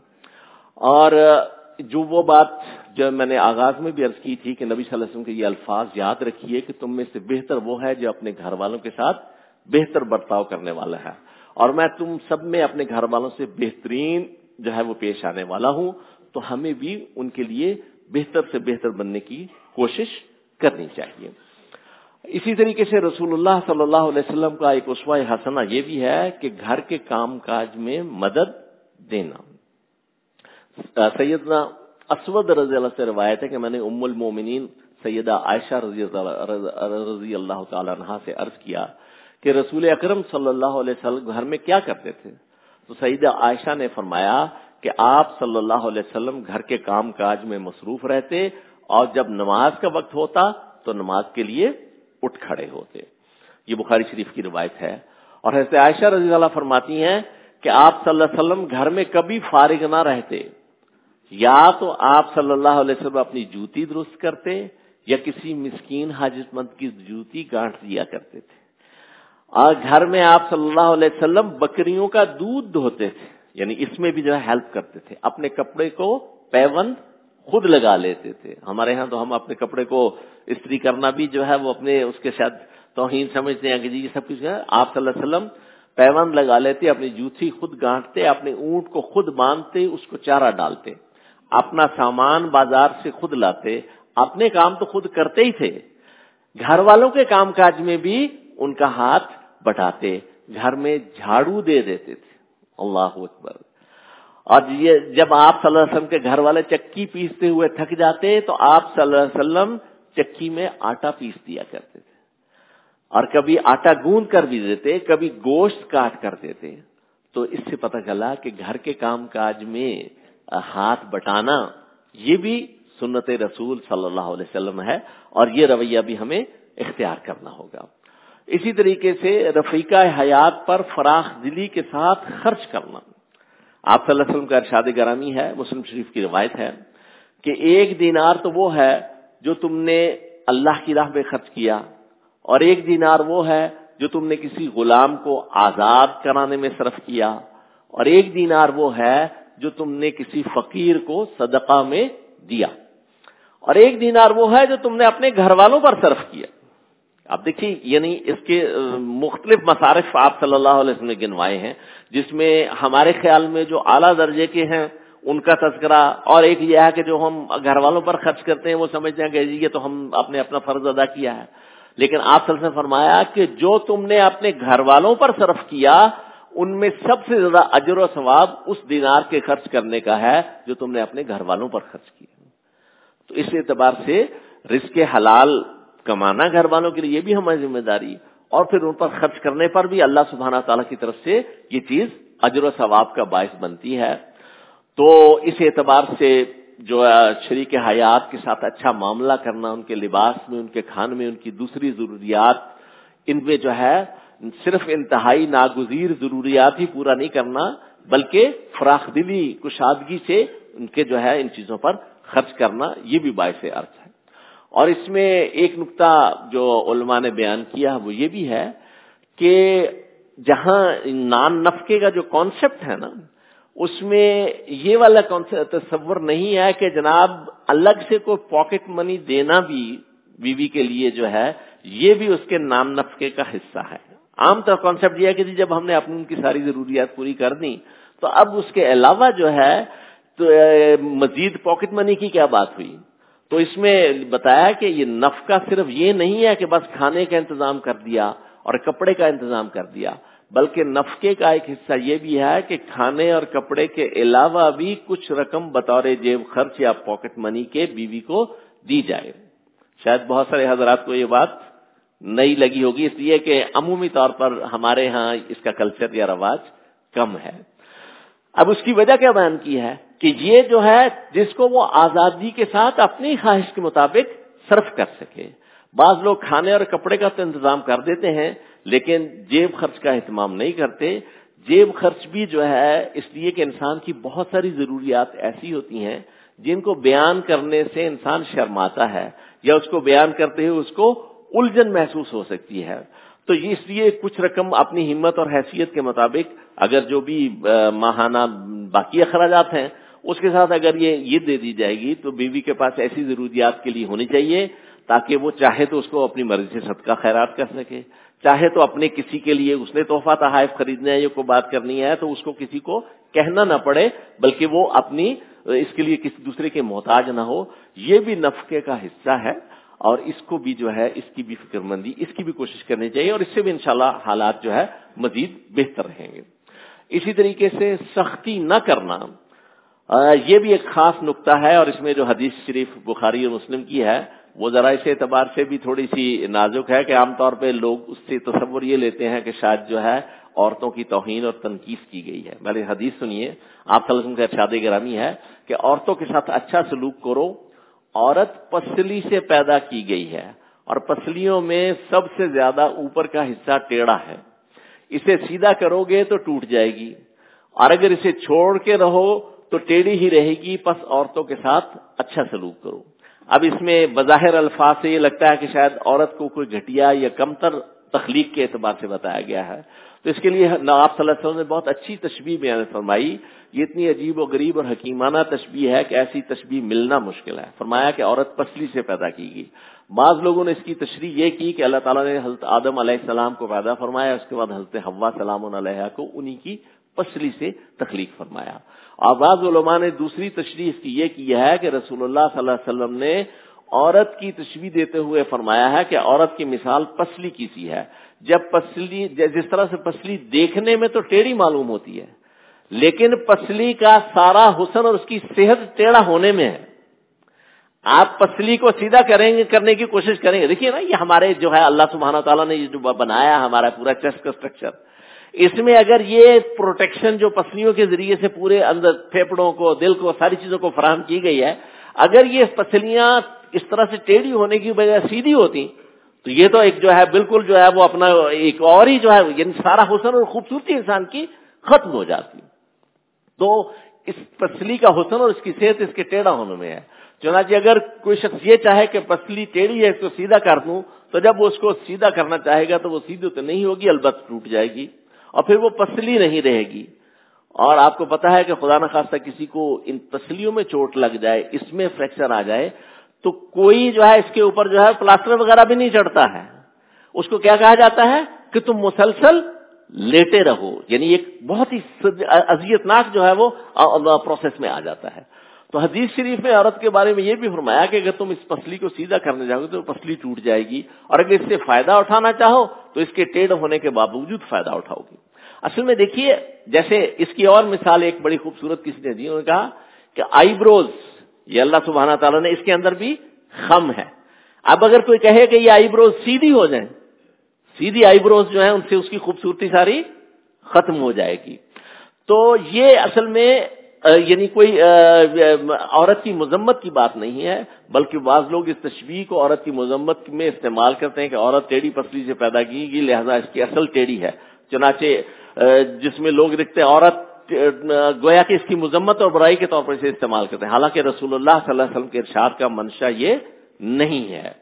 A: اور جو وہ بات جو میں نے آغاز میں بھی عرض کی تھی کہ نبی صلی اللہ علیہ وسلم کے یہ الفاظ یاد رکھیے کہ تم میں سے بہتر وہ ہے جو اپنے گھر والوں کے ساتھ بہتر برتاؤ کرنے والا ہے، اور میں تم سب میں اپنے گھر والوں سے بہترین جو ہے وہ پیش آنے والا ہوں. تو ہمیں بھی ان کے لیے بہتر سے بہتر بننے کی کوشش کرنی چاہیے. اسی طریقے سے رسول اللہ صلی اللہ علیہ وسلم کا ایک اسوہ حسنہ یہ بھی ہے کہ گھر کے کام کاج میں مدد دینا. سیدنا اسود رضی اللہ سے روایت ہے کہ میں نے ام المومنین سیدہ عائشہ رضی اللہ تعالی عنہا سے عرض کیا کہ رسول اکرم صلی اللہ علیہ وسلم گھر میں کیا کرتے تھے؟ تو سیدہ عائشہ نے فرمایا کہ آپ صلی اللہ علیہ وسلم گھر کے کام کاج میں مصروف رہتے اور جب نماز کا وقت ہوتا تو نماز کے لیے اٹھ کھڑے ہوتے. یہ بخاری شریف کی روایت ہے. اور حضرت عائشہ رضی اللہ فرماتی ہیں کہ آپ صلی اللہ علیہ وسلم گھر میں کبھی فارغ نہ رہتے، یا تو آپ صلی اللہ علیہ وسلم اپنی جوتی درست کرتے یا کسی مسکین حاجت مند کی جوتی گانٹھ دیا کرتے تھے. اور گھر میں آپ صلی اللہ علیہ وسلم بکریوں کا دودھ دھوتے تھے، یعنی اس میں بھی جو ہے ہیلپ کرتے تھے. اپنے کپڑے کو پیوند خود لگا لیتے تھے. ہمارے ہاں تو ہم اپنے کپڑے کو استری کرنا بھی جو ہے وہ اپنے اس کے شاید توہین سمجھتے ہیں کہ جی یہ سب کچھ ہے. آپ صلی اللہ علیہ وسلم پیوند لگا لیتے، اپنی جوتی خود گانٹتے، اپنے اونٹ کو خود باندھتے، اس کو چارہ ڈالتے، اپنا سامان بازار سے خود لاتے، اپنے کام تو خود کرتے ہی تھے، گھر والوں کے کام کاج میں بھی ان کا ہاتھ بٹاتے، گھر میں جھاڑو دے دیتے تھے. اللہ اکبر. اور یہ جب آپ صلی اللہ علیہ وسلم کے گھر والے چکی پیستے ہوئے تھک جاتے تو آپ صلی اللہ علیہ وسلم چکی میں آٹا پیس دیا کرتے تھے، اور کبھی آٹا گوند کر بھی دیتے، کبھی گوشت کاٹ کر دیتے. تو اس سے پتہ چلا کہ گھر کے کام کاج میں ہاتھ بٹانا یہ بھی سنت رسول صلی اللہ علیہ وسلم ہے، اور یہ رویہ بھی ہمیں اختیار کرنا ہوگا. اسی طریقے سے رفیقہ حیات پر فراخ دلی کے ساتھ خرچ کرنا. آپ صلی اللہ علیہ وسلم کا ارشاد گرامی ہے، مسلم شریف کی روایت ہے کہ ایک دینار تو وہ ہے جو تم نے اللہ کی راہ میں خرچ کیا، اور ایک دینار وہ ہے جو تم نے کسی غلام کو آزاد کرانے میں صرف کیا، اور ایک دینار وہ ہے جو تم نے کسی فقیر کو صدقہ میں دیا، اور ایک دینار وہ ہے جو تم نے اپنے گھر والوں پر صرف کیا. اب دیکھیے، یعنی اس کے مختلف مصارف آپ صلی اللہ علیہ وسلم نے گنوائے ہیں، جس میں ہمارے خیال میں جو اعلیٰ درجے کے ہیں ان کا تذکرہ، اور ایک یہ ہے کہ جو ہم گھر والوں پر خرچ کرتے ہیں وہ سمجھتے ہیں کہ یہ تو ہم اپنے اپنا فرض ادا کیا ہے. لیکن آپ صلی اللہ علیہ وسلم نے فرمایا کہ جو تم نے اپنے گھر والوں پر صرف کیا ان میں سب سے زیادہ اجر و ثواب اس دینار کے خرچ کرنے کا ہے جو تم نے اپنے گھر والوں پر خرچ کیا. تو اس اعتبار سے رزق حلال کمانا گھر والوں کے لیے یہ بھی ہماری ذمہ داری، اور پھر ان پر خرچ کرنے پر بھی اللہ سبحانہ تعالیٰ کی طرف سے یہ چیز اجر و ثواب کا باعث بنتی ہے. تو اس اعتبار سے جو شریک حیات کے ساتھ اچھا معاملہ کرنا، ان کے لباس میں، ان کے کھانے میں، ان کی دوسری ضروریات، ان میں جو ہے صرف انتہائی ناگزیر ضروریات ہی پورا نہیں کرنا، بلکہ فراخ دلی کشادگی سے ان کے جو ہے ان چیزوں پر خرچ کرنا، یہ بھی باعث ارث ہے. اور اس میں ایک نقطہ جو علماء نے بیان کیا وہ یہ بھی ہے کہ جہاں نان نفقے کا جو کانسیپٹ ہے نا، اس میں یہ والا تصور نہیں ہے کہ جناب الگ سے کوئی پاکٹ منی دینا بھی بیوی کے لیے جو ہے یہ بھی اس کے نان نفقے کا حصہ ہے. عام طور کانسیپٹ یہ ہے کہ جب ہم نے اپنی ان کی ساری ضروریات پوری کر دی تو اب اس کے علاوہ جو ہے تو مزید پاکٹ منی کی کیا بات ہوئی. تو اس میں بتایا کہ یہ نفقہ صرف یہ نہیں ہے کہ بس کھانے کا انتظام کر دیا اور کپڑے کا انتظام کر دیا، بلکہ نفقے کا ایک حصہ یہ بھی ہے کہ کھانے اور کپڑے کے علاوہ بھی کچھ رقم بطور جیب خرچ یا پاکٹ منی کے بیوی کو دی جائے. شاید بہت سارے حضرات کو یہ بات نئی لگی ہوگی، اس لیے کہ عمومی طور پر ہمارے ہاں اس کا کلچر یا رواج کم ہے. اب اس کی وجہ کیا بیان کی ہے کہ یہ جو ہے جس کو وہ آزادی کے ساتھ اپنی خواہش کے مطابق صرف کر سکے. بعض لوگ کھانے اور کپڑے کا تو انتظام کر دیتے ہیں لیکن جیب خرچ کا اہتمام نہیں کرتے. جیب خرچ بھی جو ہے اس لیے کہ انسان کی بہت ساری ضروریات ایسی ہوتی ہیں جن کو بیان کرنے سے انسان شرماتا ہے یا اس کو بیان کرتے ہوئے اس کو الجھن محسوس ہو سکتی ہے. تو اس لیے کچھ رقم اپنی ہمت اور حیثیت کے مطابق اگر جو بھی ماہانہ باقی اخراجات ہیں اس کے ساتھ اگر یہ یہ دے دی جائے گی تو بیوی کے پاس ایسی ضروریات کے لیے ہونی چاہیے تاکہ وہ چاہے تو اس کو اپنی مرضی سے صدقہ خیرات کر سکے، چاہے تو اپنے کسی کے لیے اس نے تحفہ تحائف خریدنا ہے یا کوئی بات کرنی ہے تو اس کو کسی کو کہنا نہ پڑے بلکہ وہ اپنی اس کے لیے کسی دوسرے کے محتاج نہ ہو. یہ بھی نفقے کا حصہ ہے اور اس کو بھی جو ہے اس کی بھی فکر مندی اس کی بھی کوشش کرنی چاہیے اور اس سے بھی انشاءاللہ حالات جو ہے مزید بہتر رہیں گے. اسی طریقے سے سختی نہ کرنا یہ بھی ایک خاص نقطہ ہے اور اس میں جو حدیث شریف بخاری اور مسلم کی ہے وہ ذرا اس اعتبار سے بھی تھوڑی سی نازک ہے کہ عام طور پہ لوگ اس سے تصور یہ لیتے ہیں کہ شاید جو ہے عورتوں کی توہین اور تنقید کی گئی ہے. میں نے حدیث سنیے, آپ صلی اللہ علیہ وسلم کا ارشاد گرامی ہے کہ عورتوں کے ساتھ اچھا سلوک کرو, عورت پسلی سے پیدا کی گئی ہے اور پسلیوں میں سب سے زیادہ اوپر کا حصہ ٹیڑھا ہے, اسے سیدھا کرو گے تو ٹوٹ جائے گی اور اگر اسے چھوڑ کے رہو تو ٹیڑھی ہی رہے گی, پس عورتوں کے ساتھ اچھا سلوک کرو. اب اس میں بظاہر الفاظ سے یہ لگتا ہے کہ شاید عورت کو کوئی گھٹیا یا کمتر تخلیق کے اعتبار سے بتایا گیا ہے, تو اس کے لیے آپ صلی اللہ علیہ وسلم نے بہت اچھی تشبیہ بیان فرمائی. یہ اتنی عجیب و غریب اور حکیمانہ تشبیہ ہے کہ ایسی تشبیہ ملنا مشکل ہے. فرمایا کہ عورت پسلی سے پیدا کی گئی. بعض لوگوں نے اس کی تشریح یہ کی کہ اللہ تعالیٰ نے حضرت آدم علیہ السلام کو پیدا فرمایا, اس کے بعد حضرت حوا سلام علیہا کو انہی کی پسلی سے تخلیق فرمایا. اور بعض علماء نے دوسری تشریح اس کی یہ کی ہے کہ رسول اللہ صلی اللہ علیہ وسلم نے عورت کی تشبیہ دیتے ہوئے فرمایا ہے کہ عورت کی مثال پسلی کی سی ہے. جب پسلی, جس طرح سے پسلی دیکھنے میں تو ٹیڑھی معلوم ہوتی ہے, لیکن پسلی کا سارا حسن اور اس کی صحت ٹیڑھا ہونے میں ہے. آپ پسلی کو سیدھا کریں گے, کرنے کی کوشش کریں گے. دیکھیے نا, یہ ہمارے جو ہے اللہ سبحانہ تعالیٰ نے یہ جو بنایا ہمارا پورا چیسٹ کا اسٹرکچر, اس میں اگر یہ پروٹیکشن جو پسلیوں کے ذریعے سے پورے اندر پھیپڑوں کو, دل کو, ساری چیزوں کو فراہم کی گئی ہے, اگر یہ پسلیاں اس طرح سے ٹیڑھی ہونے کی وجہ سیدھی ہوتی تو یہ تو ایک جو ہے بالکل جو ہے وہ اپنا ایک اور ہی جو ہے یعنی سارا حسن اور خوبصورتی انسان کی ختم ہو جاتی. تو اس پسلی کا حسن اور اس کی صحت اس کے ٹیڑھا ہونے میں ہے. چنانچہ اگر کوئی شخص یہ چاہے کہ پسلی ٹیڑھی ہے اس کو سیدھا کر دوں, تو جب وہ اس کو سیدھا کرنا چاہے گا تو وہ سیدھی تو نہیں ہوگی, البتہ ٹوٹ جائے گی اور پھر وہ پسلی نہیں رہے گی. اور آپ کو پتا ہے کہ خدا نخواستہ کسی کو ان پسلیوں میں چوٹ لگ جائے, اس میں فریکچر آ جائے, تو کوئی جو ہے اس کے اوپر جو ہے پلاسٹر وغیرہ بھی نہیں چڑھتا ہے. اس کو کیا کہا جاتا ہے کہ تم مسلسل لیٹے رہو, یعنی ایک بہت ہی اذیتناک جو ہے وہ پروسیس میں آ جاتا ہے. تو حدیث شریف میں عورت کے بارے میں یہ بھی فرمایا کہ اگر تم اس پسلی کو سیدھا کرنے جاؤ گے تو پسلی ٹوٹ جائے گی, اور اگر اس سے فائدہ اٹھانا چاہو تو اس کے ٹیڑھ ہونے کے باوجود فائدہ اٹھاؤ گے. اصل میں دیکھیے, جیسے اس کی اور مثال ایک بڑی خوبصورت کسی نے دی, انہوں نے کہا کہ آئی بروز, یہ اللہ سبحانہ تعالیٰ نے اس کے اندر بھی خم ہے. اب اگر کوئی کہے کہ یہ آئی بروز سیدھی ہو جائیں, سیدھی آئی بروز جو ہے ان سے اس کی خوبصورتی ساری ختم ہو جائے گی. تو یہ اصل میں یعنی کوئی عورت کی مذمت کی بات نہیں ہے, بلکہ بعض لوگ اس تشبیہ کو عورت کی مذمت میں استعمال کرتے ہیں کہ عورت ٹیڑھی پسلی سے پیدا کی گئی لہذا اس کی اصل ٹیڑھی ہے. چنانچہ جس میں لوگ دیکھتے ہیں عورت گویا کہ اس کی مذمت اور برائی کے طور پر اسے استعمال کرتے ہیں, حالانکہ رسول اللہ صلی اللہ علیہ وسلم کے ارشاد کا منشا یہ نہیں ہے.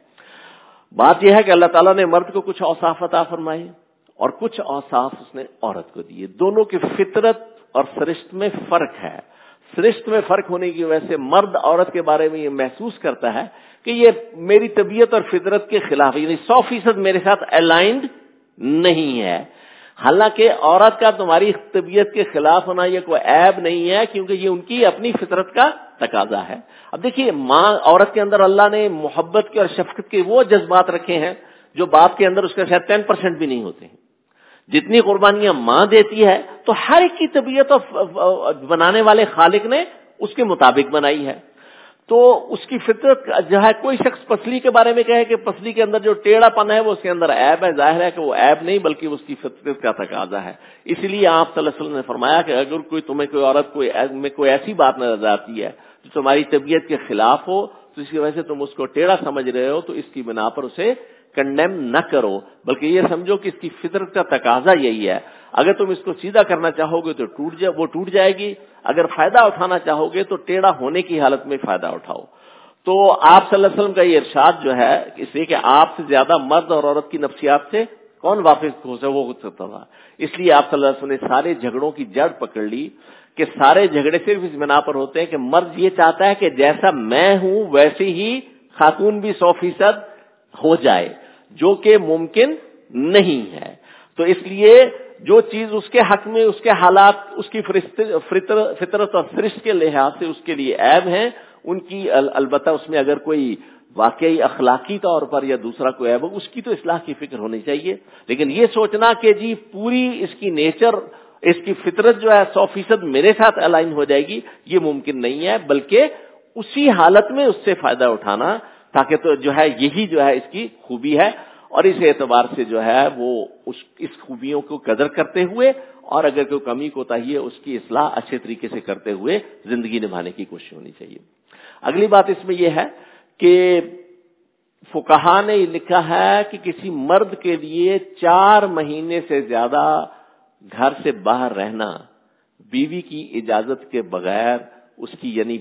A: بات یہ ہے کہ اللہ تعالیٰ نے مرد کو کچھ اوصاف عطا فرمائے اور کچھ اوصاف اس نے عورت کو دیے. دونوں کی فطرت اور سرشت میں فرق ہے. سرشت میں فرق ہونے کی وجہ سے مرد عورت کے بارے میں یہ محسوس کرتا ہے کہ یہ میری طبیعت اور فطرت کے خلاف, یعنی سو فیصد میرے ساتھ الائنڈ نہیں ہے. حالانکہ عورت کا تمہاری طبیعت کے خلاف ہونا یہ کوئی عیب نہیں ہے, کیونکہ یہ ان کی اپنی فطرت کا تقاضا ہے. اب دیکھیے, ماں عورت کے اندر اللہ نے محبت کے اور شفقت کے وہ جذبات رکھے ہیں جو باپ کے اندر اس کا شاید ٹین پرسینٹ بھی نہیں ہوتے ہیں. جتنی قربانیاں ماں دیتی ہے تو ہر ایک کی طبیعت بنانے والے خالق نے اس کے مطابق بنائی ہے. تو اس کی فطرت جو ہے, کوئی شخص پسلی کے بارے میں کہے کہ پسلی کے اندر جو ٹیڑھا پن ہے وہ اس کے اندر عیب ہے, ظاہر ہے کہ وہ عیب نہیں بلکہ اس کی فطرت کا تقاضا ہے. اس لیے آپ صلی اللہ علیہ وسلم نے فرمایا کہ اگر کوئی تمہیں کوئی عورت کوئی میں کوئی ایسی بات نظر آتی ہے جو تمہاری طبیعت کے خلاف ہو تو اس کی وجہ سے تم اس کو ٹیڑھا سمجھ رہے ہو, تو اس کی بنا پر اسے کنڈیم نہ کرو, بلکہ یہ سمجھو کہ اس کی فطرت کا تقاضا یہی ہے. اگر تم اس کو سیدھا کرنا چاہو گے تو ٹوٹ جائے وہ ٹوٹ جائے گی, اگر فائدہ اٹھانا چاہو گے تو ٹیڑھا ہونے کی حالت میں فائدہ اٹھاؤ. تو آپ صلی اللہ علیہ وسلم کا یہ ارشاد جو ہے اس لیے کہ آپ سے زیادہ مرد اور عورت کی نفسیات سے کون واقف ہو سکتا وہ خود سکتا تھا, اس لیے آپ صلی اللہ علیہ وسلم نے سارے جھگڑوں کی جڑ پکڑ لی کہ سارے جھگڑے صرف اس بنا پر ہوتے ہیں کہ مرد یہ چاہتا ہے کہ جیسا میں ہوں ویسے ہی خاتون بھی سو فیصد ہو جائے, جو کہ ممکن نہیں ہے. تو اس لیے جو چیز اس کے حق میں اس کے حالات اس کی فطرت اور سرشت کے لحاظ سے اس کے لیے عیب ہیں, ان کی البتہ اس میں اگر کوئی واقعی اخلاقی طور پر یا دوسرا کوئی عیب ہو اس کی تو اصلاح کی فکر ہونی چاہیے. لیکن یہ سوچنا کہ جی پوری اس کی نیچر اس کی فطرت جو ہے سو فیصد میرے ساتھ الائن ہو جائے گی, یہ ممکن نہیں ہے, بلکہ اسی حالت میں اس سے فائدہ اٹھانا تاکہ تو جو ہے یہی جو ہے اس کی خوبی ہے، اور اس اعتبار سے جو ہے وہ اس اس خوبیوں کو قدر کرتے ہوئے اور اگر کوئی کمی کوتاہی ہے اس کی اصلاح اچھے طریقے سے کرتے ہوئے زندگی نبھانے کی کوشش ہونی چاہیے۔ اگلی بات اس میں یہ ہے کہ فقہا نے لکھا ہے کہ کسی مرد کے لیے چار مہینے سے زیادہ گھر سے باہر رہنا بیوی کی اجازت کے بغیر، اس کی یعنی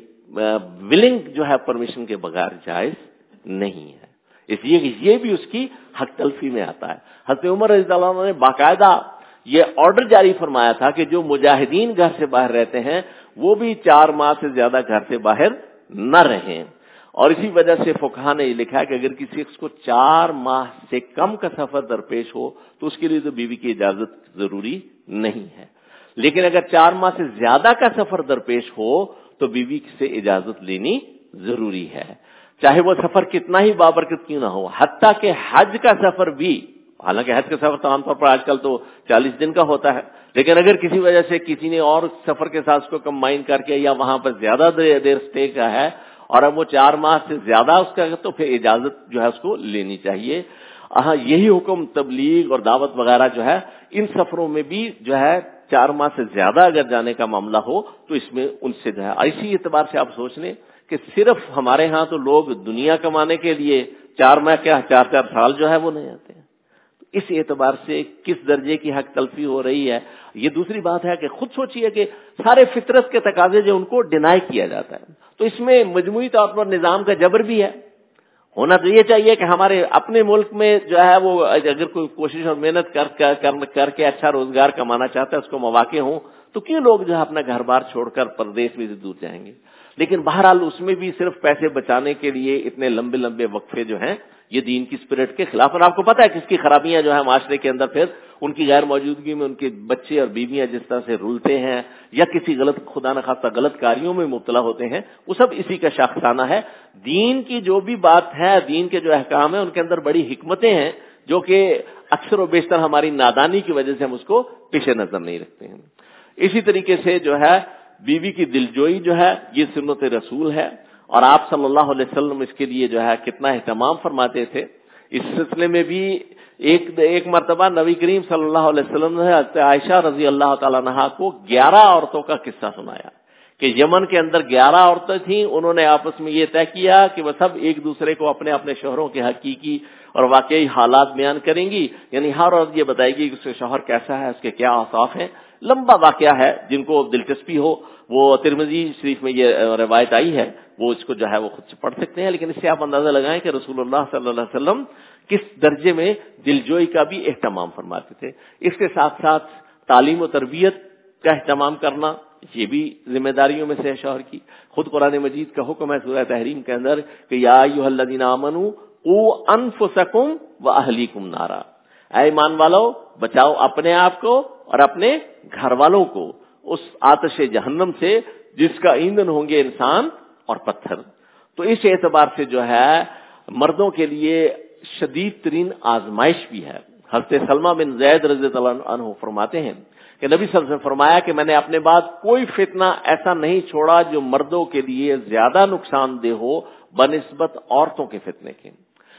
A: ولنگ جو ہے پرمیشن کے بغیر جائز نہیں ہے، اس لیے کہ یہ بھی اس کی حق تلفی میں آتا ہے۔ حضرت عمر رضی اللہ عنہ نے باقاعدہ یہ آرڈر جاری فرمایا تھا کہ جو مجاہدین گھر سے باہر رہتے ہیں وہ بھی چار ماہ سے زیادہ گھر سے باہر نہ رہیں، اور اسی وجہ سے فقہا نے یہ لکھا ہے کہ اگر کسی شخص کو چار ماہ سے کم کا سفر درپیش ہو تو اس کے لیے تو بیوی کی اجازت ضروری نہیں ہے، لیکن اگر چار ماہ سے زیادہ کا سفر درپیش ہو تو بیوی سے اجازت لینی ضروری ہے، چاہے وہ سفر کتنا ہی بابرکت کیوں نہ ہو، حتیٰ کہ حج کا سفر بھی، حالانکہ حج کا سفر تو عام طور پر آج کل تو چالیس دن کا ہوتا ہے، لیکن اگر کسی وجہ سے کسی نے اور سفر کے ساتھ اس کو کمبائن کر کے یا وہاں پر زیادہ دیر سٹے کا ہے اور اب وہ چار ماہ سے زیادہ اس کا تو پھر اجازت جو ہے اس کو لینی چاہیے۔ ہاں یہی حکم تبلیغ اور دعوت وغیرہ جو ہے ان سفروں میں بھی جو ہے چار ماہ سے زیادہ اگر جانے کا معاملہ ہو تو اس میں ان سے جو ہے اسی اعتبار سے آپ سوچ لیں کہ صرف ہمارے ہاں تو لوگ دنیا کمانے کے لیے چار ماہ کیا چار چار سال جو ہے وہ نہیں آتے ہیں، اس اعتبار سے کس درجے کی حق تلفی ہو رہی ہے۔ یہ دوسری بات ہے کہ خود سوچئے کہ سارے فطرت کے تقاضے جو ان کو ڈینائی کیا جاتا ہے، تو اس میں مجموعی طور پر نظام کا جبر بھی ہے۔ ہونا تو یہ چاہیے کہ ہمارے اپنے ملک میں جو ہے وہ اگر کوئی کوشش اور محنت کر کر کر کے اچھا روزگار کمانا چاہتا ہے، اس کو مواقع ہوں، تو کیوں لوگ جو ہے اپنا گھر بار چھوڑ کر پردیس میں دور جائیں گے؟ لیکن بہرحال اس میں بھی صرف پیسے بچانے کے لیے اتنے لمبے لمبے وقفے جو ہیں یہ دین کی اسپرٹ کے خلاف، اور آپ کو پتا ہے کہ اس کی خرابیاں جو ہے معاشرے کے اندر پھر ان کی غیر موجودگی میں ان کے بچے اور بیویاں جس طرح سے رولتے ہیں یا کسی غلط خدا نخواستہ غلط کاریوں میں مبتلا ہوتے ہیں، وہ سب اسی کا شاخسانہ ہے۔ دین کی جو بھی بات ہے، دین کے جو احکام ہیں ان کے اندر بڑی حکمتیں ہیں جو کہ اکثر و بیشتر ہماری نادانی کی وجہ سے ہم اس کو پیش نظر نہیں رکھتے ہیں۔ اسی طریقے سے جو ہے بیوی کی دلجوئی جو ہے یہ سنت رسول ہے، اور آپ صلی اللہ علیہ وسلم اس کے لیے جو ہے کتنا اہتمام فرماتے تھے۔ اس سلسلے میں بھی ایک ایک مرتبہ نبی کریم صلی اللہ علیہ وسلم نے حضرت عائشہ رضی اللہ تعالیٰ عنہا کو گیارہ عورتوں کا قصہ سنایا کہ یمن کے اندر گیارہ عورتیں تھیں، انہوں نے آپس میں یہ طے کیا کہ وہ سب ایک دوسرے کو اپنے اپنے شوہروں کے حقیقی اور واقعی حالات بیان کریں گی، یعنی ہر عورت یہ بتائے گی کہ اس کا شوہر کیسا ہے، اس کے کیا اوصاف ہیں۔ لمبا واقعہ ہے، جن کو دلچسپی ہو وہ ترمذی شریف میں یہ روایت آئی ہے، وہ اس کو جو ہے وہ خود سے پڑھ سکتے ہیں، لیکن اس سے آپ اندازہ لگائیں کہ رسول اللہ صلی اللہ علیہ وسلم کس درجے میں دلجوئی کا بھی اہتمام فرماتے تھے۔ اس کے ساتھ ساتھ تعلیم و تربیت کا اہتمام کرنا یہ بھی ذمہ داریوں میں سے ہے شوہر کی۔ خود قرآن مجید کا حکم ہے سورہ تحریم کے اندر کہ یا ایھا الذین آمنوا قوا انفسکم واہلیکم نارا، اے ایمان والو بچاؤ اپنے آپ کو اور اپنے گھر والوں کو اس آتش جہنم سے جس کا ایندھن ہوں گے انسان اور پتھر۔ تو اس اعتبار سے جو ہے مردوں کے لیے شدید ترین آزمائش بھی ہے۔ حضرت سلمہ بن زید رضی اللہ عنہ فرماتے ہیں کہ نبی صلی اللہ علیہ وسلم نے فرمایا کہ میں نے اپنے بعد کوئی فتنہ ایسا نہیں چھوڑا جو مردوں کے لیے زیادہ نقصان دہ ہو بنسبت عورتوں کے فتنے کے۔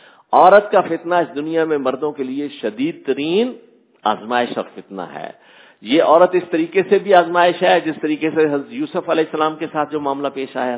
A: عورت کا فتنہ اس دنیا میں مردوں کے لیے شدید ترین آزمائش اور فتنہ ہے۔ یہ عورت اس طریقے سے بھی آزمائش ہے جس طریقے سے حضرت یوسف علیہ السلام کے ساتھ جو معاملہ پیش آیا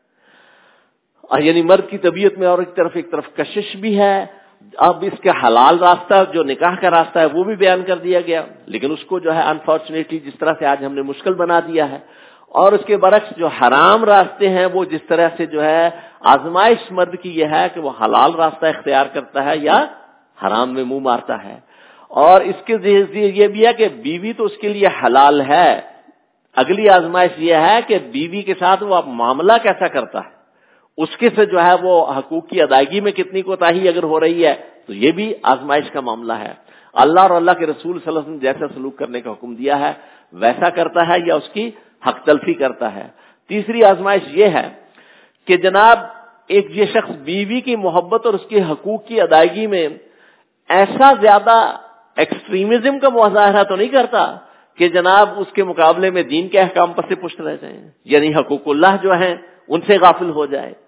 A: تھا، یعنی مرد کی طبیعت میں اور ایک طرف ایک طرف کشش بھی ہے۔ اب اس کے حلال راستہ جو نکاح کا راستہ ہے وہ بھی بیان کر دیا گیا، لیکن اس کو جو ہے انفارچونیٹلی جس طرح سے آج ہم نے مشکل بنا دیا ہے، اور اس کے برعکس جو حرام راستے ہیں وہ جس طرح سے جو ہے آزمائش مرد کی یہ ہے کہ وہ حلال راستہ اختیار کرتا ہے یا حرام میں منہ مارتا ہے۔ اور اس کے یہ بھی ہے کہ بیوی تو اس کے لیے حلال ہے، اگلی آزمائش یہ ہے کہ بیوی کے ساتھ وہ معاملہ کیسا کرتا ہے، اس کے سے جو ہے وہ حقوق کی ادائیگی میں کتنی کوتاہی اگر ہو رہی ہے تو یہ بھی آزمائش کا معاملہ ہے۔ اللہ اور اللہ کے رسول صلی اللہ علیہ وسلم جیسا سلوک کرنے کا حکم دیا ہے ویسا کرتا ہے یا اس کی حق تلفی کرتا ہے۔ تیسری آزمائش یہ ہے کہ جناب ایک یہ شخص بیوی کی محبت اور اس کے حقوق کی ادائیگی میں ایسا زیادہ ایکسٹریمزم کا مظاہرہ تو نہیں کرتا کہ جناب اس کے مقابلے میں دین کے احکام پر سے پشت رہ جائیں، یعنی حقوق اللہ جو ہیں ان سے غافل ہو جائے۔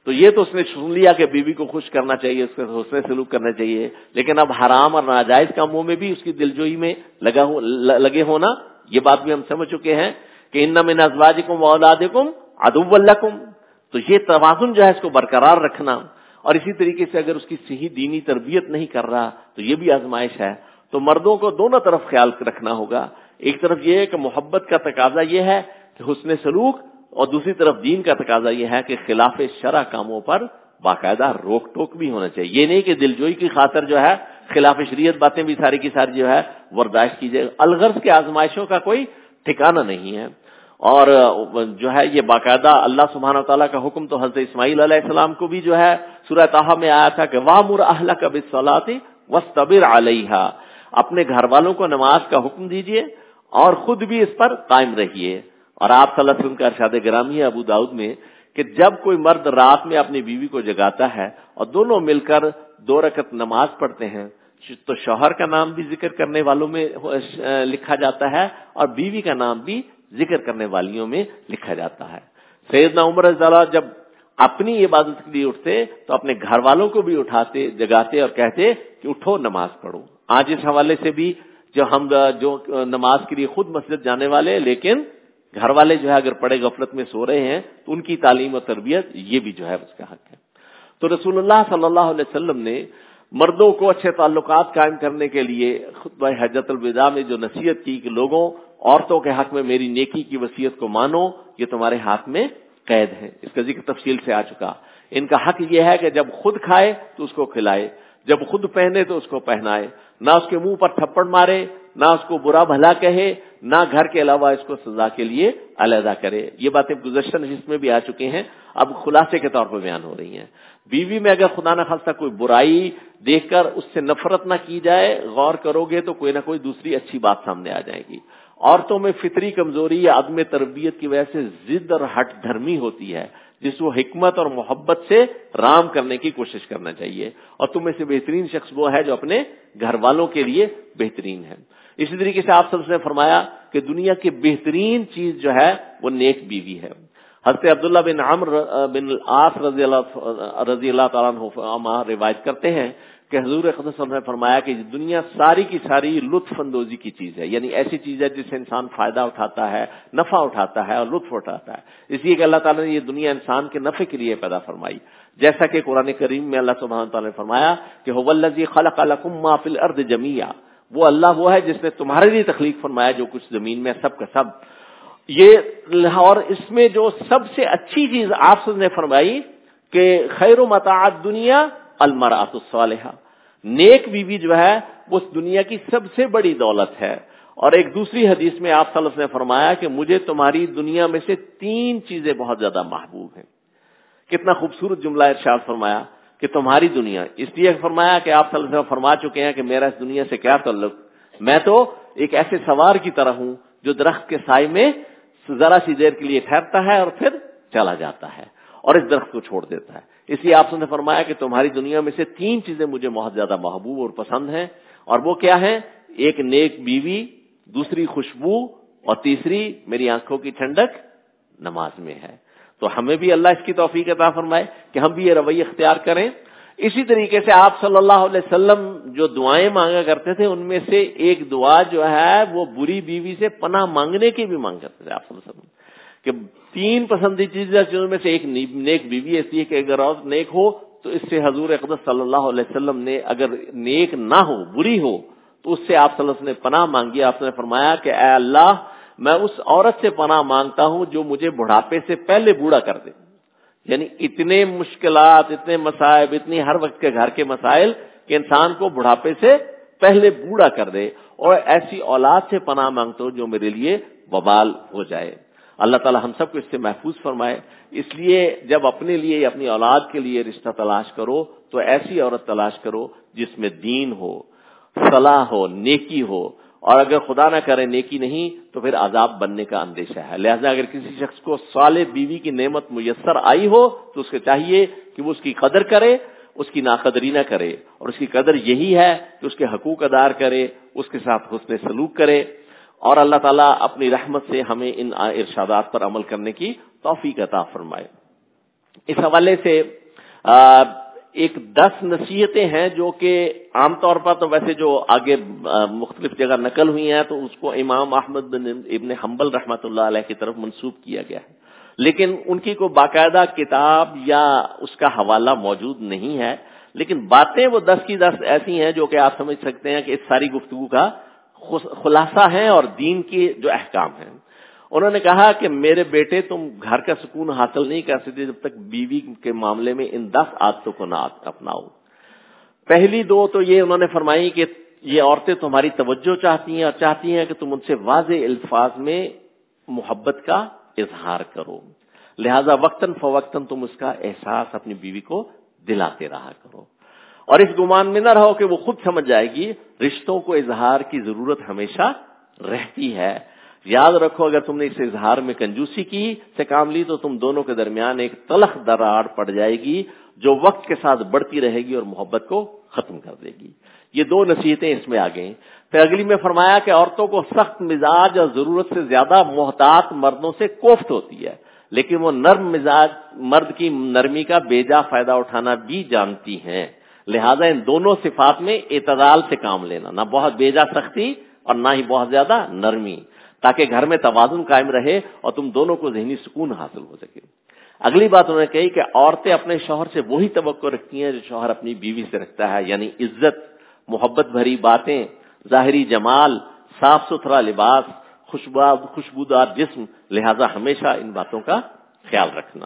A: تو یہ تو اس نے سن لیا کہ بیوی کو خوش کرنا چاہیے، اس کے حسن سلوک کرنا چاہیے، لیکن اب حرام اور ناجائز کاموں میں بھی اس کی دلجوئی میں لگا ہو لگے ہونا، یہ بات بھی ہم سمجھ چکے ہیں کہ ان من ازواجکم واولادکم عدو لکم. تو یہ توازن جو ہے اس کو برقرار رکھنا، اور اسی طریقے سے اگر اس کی صحیح دینی تربیت نہیں کر رہا تو یہ بھی آزمائش ہے. تو مردوں کو دونوں طرف خیال رکھنا ہوگا. ایک طرف یہ ہے کہ محبت کا تقاضا یہ ہے کہ حسن سلوک، اور دوسری طرف دین کا تقاضا یہ ہے کہ خلاف شرع کاموں پر باقاعدہ روک ٹوک بھی ہونا چاہیے. یہ نہیں کہ دلجوئی کی خاطر جو ہے خلاف شریعت باتیں بھی ساری کی ساری جو ہے برداشت کیجیے. الغرض کے آزمائشوں کا کوئی ٹھکانہ نہیں ہے. اور جو ہے یہ باقاعدہ اللہ سبحانہ تعالیٰ کا حکم تو حضرت اسماعیل علیہ السلام کو بھی جو ہے سورہ طٰہٰ میں آیا تھا کہ وَأْمُرْ أَهْلَكَ بِالصَّلَاةِ وَاسْتَبِرْ عَلَيْهَا. اپنے گھر والوں کو نماز کا حکم دیجئے اور خود بھی اس پر قائم رہیے. اور آپ صلی اللہ علیہ وسلم کا ارشاد گرامی ہے ابو داؤد میں کہ جب کوئی مرد رات میں اپنی بیوی کو جگاتا ہے اور دونوں مل کر دو رکعت نماز پڑھتے ہیں تو شوہر کا نام بھی ذکر کرنے والوں میں لکھا جاتا ہے اور بیوی کا نام بھی ذکر کرنے والیوں میں لکھا جاتا ہے. سیدنا عمر رضی اللہ عنہ جب اپنی عبادت کے لیے اٹھتے تو اپنے گھر والوں کو بھی اٹھاتے جگاتے اور کہتے کہ اٹھو نماز پڑھو. آج اس حوالے سے بھی جو ہم جو نماز کے لیے خود مسجد جانے والے لیکن گھر والے جو ہے اگر پڑے غفلت میں سو رہے ہیں تو ان کی تعلیم و تربیت یہ بھی جو ہے اس کا حق ہے. تو رسول اللہ صلی اللہ علیہ وسلم نے مردوں کو اچھے تعلقات قائم کرنے کے لیے خطبہ حجۃ الوداع میں جو نصیحت کی کہ لوگوں عورتوں کے حق میں میری نیکی کی وصیت کو مانو، یہ تمہارے ہاتھ میں قید ہے. اس کا ذکر تفصیل سے آ چکا. ان کا حق یہ ہے کہ جب خود کھائے تو اس کو کھلائے، جب خود پہنے تو اس کو پہنائے، نہ اس کے منہ پر تھپڑ مارے، نہ اس کو برا بھلا کہے، نہ گھر کے علاوہ اس کو سزا کے لیے علیحدہ کرے. یہ باتیں گزشتہ نشست میں بھی آ چکے ہیں، اب خلاصے کے طور پر بیان ہو رہی ہیں. بیوی میں اگر خدا نہ خواستہ کوئی برائی دیکھ کر اس سے نفرت نہ کی جائے، غور کرو گے تو کوئی نہ کوئی دوسری اچھی بات سامنے آ جائے گی. عورتوں میں فطری کمزوری یا عدم تربیت کی وجہ سے ضد اور ہٹ دھرمی ہوتی ہے جس کو حکمت اور محبت سے رام کرنے کی کوشش کرنا چاہیے. اور تم میں سے بہترین شخص وہ ہے جو اپنے گھر والوں کے لیے بہترین ہے. اسی طریقے سے آپ سب نے فرمایا کہ دنیا کی بہترین چیز جو ہے وہ نیک بیوی ہے. حضرت عبداللہ بن عمرو بن العاص رضی اللہ رضی اللہ تعالیٰ عنہ روایت کرتے ہیں کہ حضور اقدس صلی اللہ علیہ وسلم نے فرمایا کہ دنیا ساری کی ساری لطف اندوزی کی چیز ہے، یعنی ایسی چیز ہے جس سے انسان فائدہ اٹھاتا ہے، نفع اٹھاتا ہے اور لطف اٹھاتا ہے. اس لیے کہ اللہ تعالیٰ نے یہ دنیا انسان کے نفع کے لیے پیدا فرمائی. جیسا کہ قرآن کریم میں اللہ سبحانہ تعالیٰ نے فرمایا کہ هو الذی خلق لکم ما فی الارض جمیعا، وہ اللہ وہ ہے جس نے تمہارے لیے تخلیق فرمایا جو کچھ زمین میں سب کا سب. یہ اور اس میں جو سب سے اچھی چیز آپ نے فرمائی کہ خیر متاع الدنیا المرأۃ الصالحہ، نیک بیوی جو ہے وہ اس دنیا کی سب سے بڑی دولت ہے. اور ایک دوسری حدیث میں آپ صلی اللہ علیہ وسلم نے فرمایا کہ مجھے تمہاری دنیا میں سے تین چیزیں بہت زیادہ محبوب ہیں. کتنا خوبصورت جملہ ارشاد فرمایا کہ تمہاری دنیا، اس لیے فرمایا کہ آپ صلی اللہ علیہ وسلم فرما چکے ہیں کہ میرا اس دنیا سے کیا تعلق، میں تو ایک ایسے سوار کی طرح ہوں جو درخت کے سائے میں ذرا سی دیر کے لیے ٹھہرتا ہے اور پھر چلا جاتا ہے اور اس درخت کو چھوڑ دیتا ہے. اس لیے آپ نے فرمایا کہ تمہاری دنیا میں سے تین چیزیں مجھے بہت زیادہ محبوب اور پسند ہیں، اور وہ کیا ہیں؟ ایک نیک بیوی، دوسری خوشبو، اور تیسری میری آنکھوں کی ٹھنڈک نماز میں ہے. تو ہمیں بھی اللہ اس کی توفیق عطا فرمائے کہ ہم بھی یہ رویہ اختیار کریں. اسی طریقے سے آپ صلی اللہ علیہ وسلم جو دعائیں مانگا کرتے تھے ان میں سے ایک دعا جو ہے وہ بری بیوی سے پناہ مانگنے کی بھی مانگ کرتے تھے آپ صلی اللہ علیہ وسلم، کہ تین پسندیدہ چیزوں میں سے ایک نیک بیوی ہے. اس لیے کہ اگر عورت نیک ہو تو اس سے حضور اقدس صلی اللہ علیہ وسلم نے اگر نیک نہ ہو، بری ہو، تو اس سے آپ صلی اللہ علیہ وسلم نے پناہ مانگی. آپ نے فرمایا کہ اے اللہ میں اس عورت سے پناہ مانگتا ہوں جو مجھے بڑھاپے سے پہلے بوڑھا کر دے. یعنی اتنے مشکلات، اتنے مصائب، اتنی ہر وقت کے گھر کے مسائل کہ انسان کو بڑھاپے سے پہلے بوڑھا کر دے، اور ایسی اولاد سے پناہ مانگتا ہوں جو میرے لیے وبال ہو جائے. اللہ تعالی ہم سب کو اس سے محفوظ فرمائے. اس لیے جب اپنے لیے اپنی اولاد کے لیے رشتہ تلاش کرو تو ایسی عورت تلاش کرو جس میں دین ہو، صلاح ہو، نیکی ہو، اور اگر خدا نہ کرے نیکی نہیں تو پھر عذاب بننے کا اندیشہ ہے. لہذا اگر کسی شخص کو صالح بیوی کی نعمت میسر آئی ہو تو اس کو چاہیے کہ وہ اس کی قدر کرے، اس کی ناقدری نہ کرے. اور اس کی قدر یہی ہے کہ اس کے حقوق ادا کرے، اس کے ساتھ حسن سلوک کرے. اور اللہ تعالیٰ اپنی رحمت سے ہمیں ان ارشادات پر عمل کرنے کی توفیق عطا فرمائے. اس حوالے سے ایک دس نصیحتیں ہیں جو کہ عام طور پر تو ویسے جو آگے مختلف جگہ نقل ہوئی ہیں تو اس کو امام احمد بن ابن حنبل رحمۃ اللہ علیہ کی طرف منسوب کیا گیا ہے، لیکن ان کی کوئی باقاعدہ کتاب یا اس کا حوالہ موجود نہیں ہے، لیکن باتیں وہ دس کی دس ایسی ہیں جو کہ آپ سمجھ سکتے ہیں کہ اس ساری گفتگو کا خلاصہ ہیں اور دین کے جو احکام ہیں۔ انہوں نے کہا کہ میرے بیٹے تم گھر کا سکون حاصل نہیں کر سکتے جب تک بیوی کے معاملے میں ان دس عادتوں کو نہ اپناؤ۔ پہلی دو تو یہ انہوں نے فرمائی کہ یہ عورتیں تمہاری توجہ چاہتی ہیں اور چاہتی ہیں کہ تم ان سے واضح الفاظ میں محبت کا اظہار کرو، لہذا وقتاً فوقتاً تم اس کا احساس اپنی بیوی کو دلاتے رہا کرو، اور اس گمان میں نہ رہو کہ وہ خود سمجھ جائے گی، رشتوں کو اظہار کی ضرورت ہمیشہ رہتی ہے۔ یاد رکھو اگر تم نے اس اظہار میں کنجوسی کی سے کام لی تو تم دونوں کے درمیان ایک تلخ دراڑ پڑ جائے گی جو وقت کے ساتھ بڑھتی رہے گی اور محبت کو ختم کر دے گی۔ یہ دو نصیحتیں اس میں آ گئیں۔ پھر اگلی میں فرمایا کہ عورتوں کو سخت مزاج اور ضرورت سے زیادہ محتاط مردوں سے کوفت ہوتی ہے، لیکن وہ نرم مزاج مرد کی نرمی کا بیجا فائدہ اٹھانا بھی جانتی ہیں، لہذا ان دونوں صفات میں اعتدال سے کام لینا، نہ بہت بیجا سختی اور نہ ہی بہت زیادہ نرمی، تاکہ گھر میں توازن قائم رہے اور تم دونوں کو ذہنی سکون حاصل ہو سکے۔ اگلی بات انہوں نے کہی کہ عورتیں اپنے شوہر سے وہی توقع رکھتی ہیں جو شوہر اپنی بیوی سے رکھتا ہے، یعنی عزت، محبت بھری باتیں، ظاہری جمال، صاف ستھرا لباس، خوشبودار جسم، لہذا ہمیشہ ان باتوں کا خیال رکھنا۔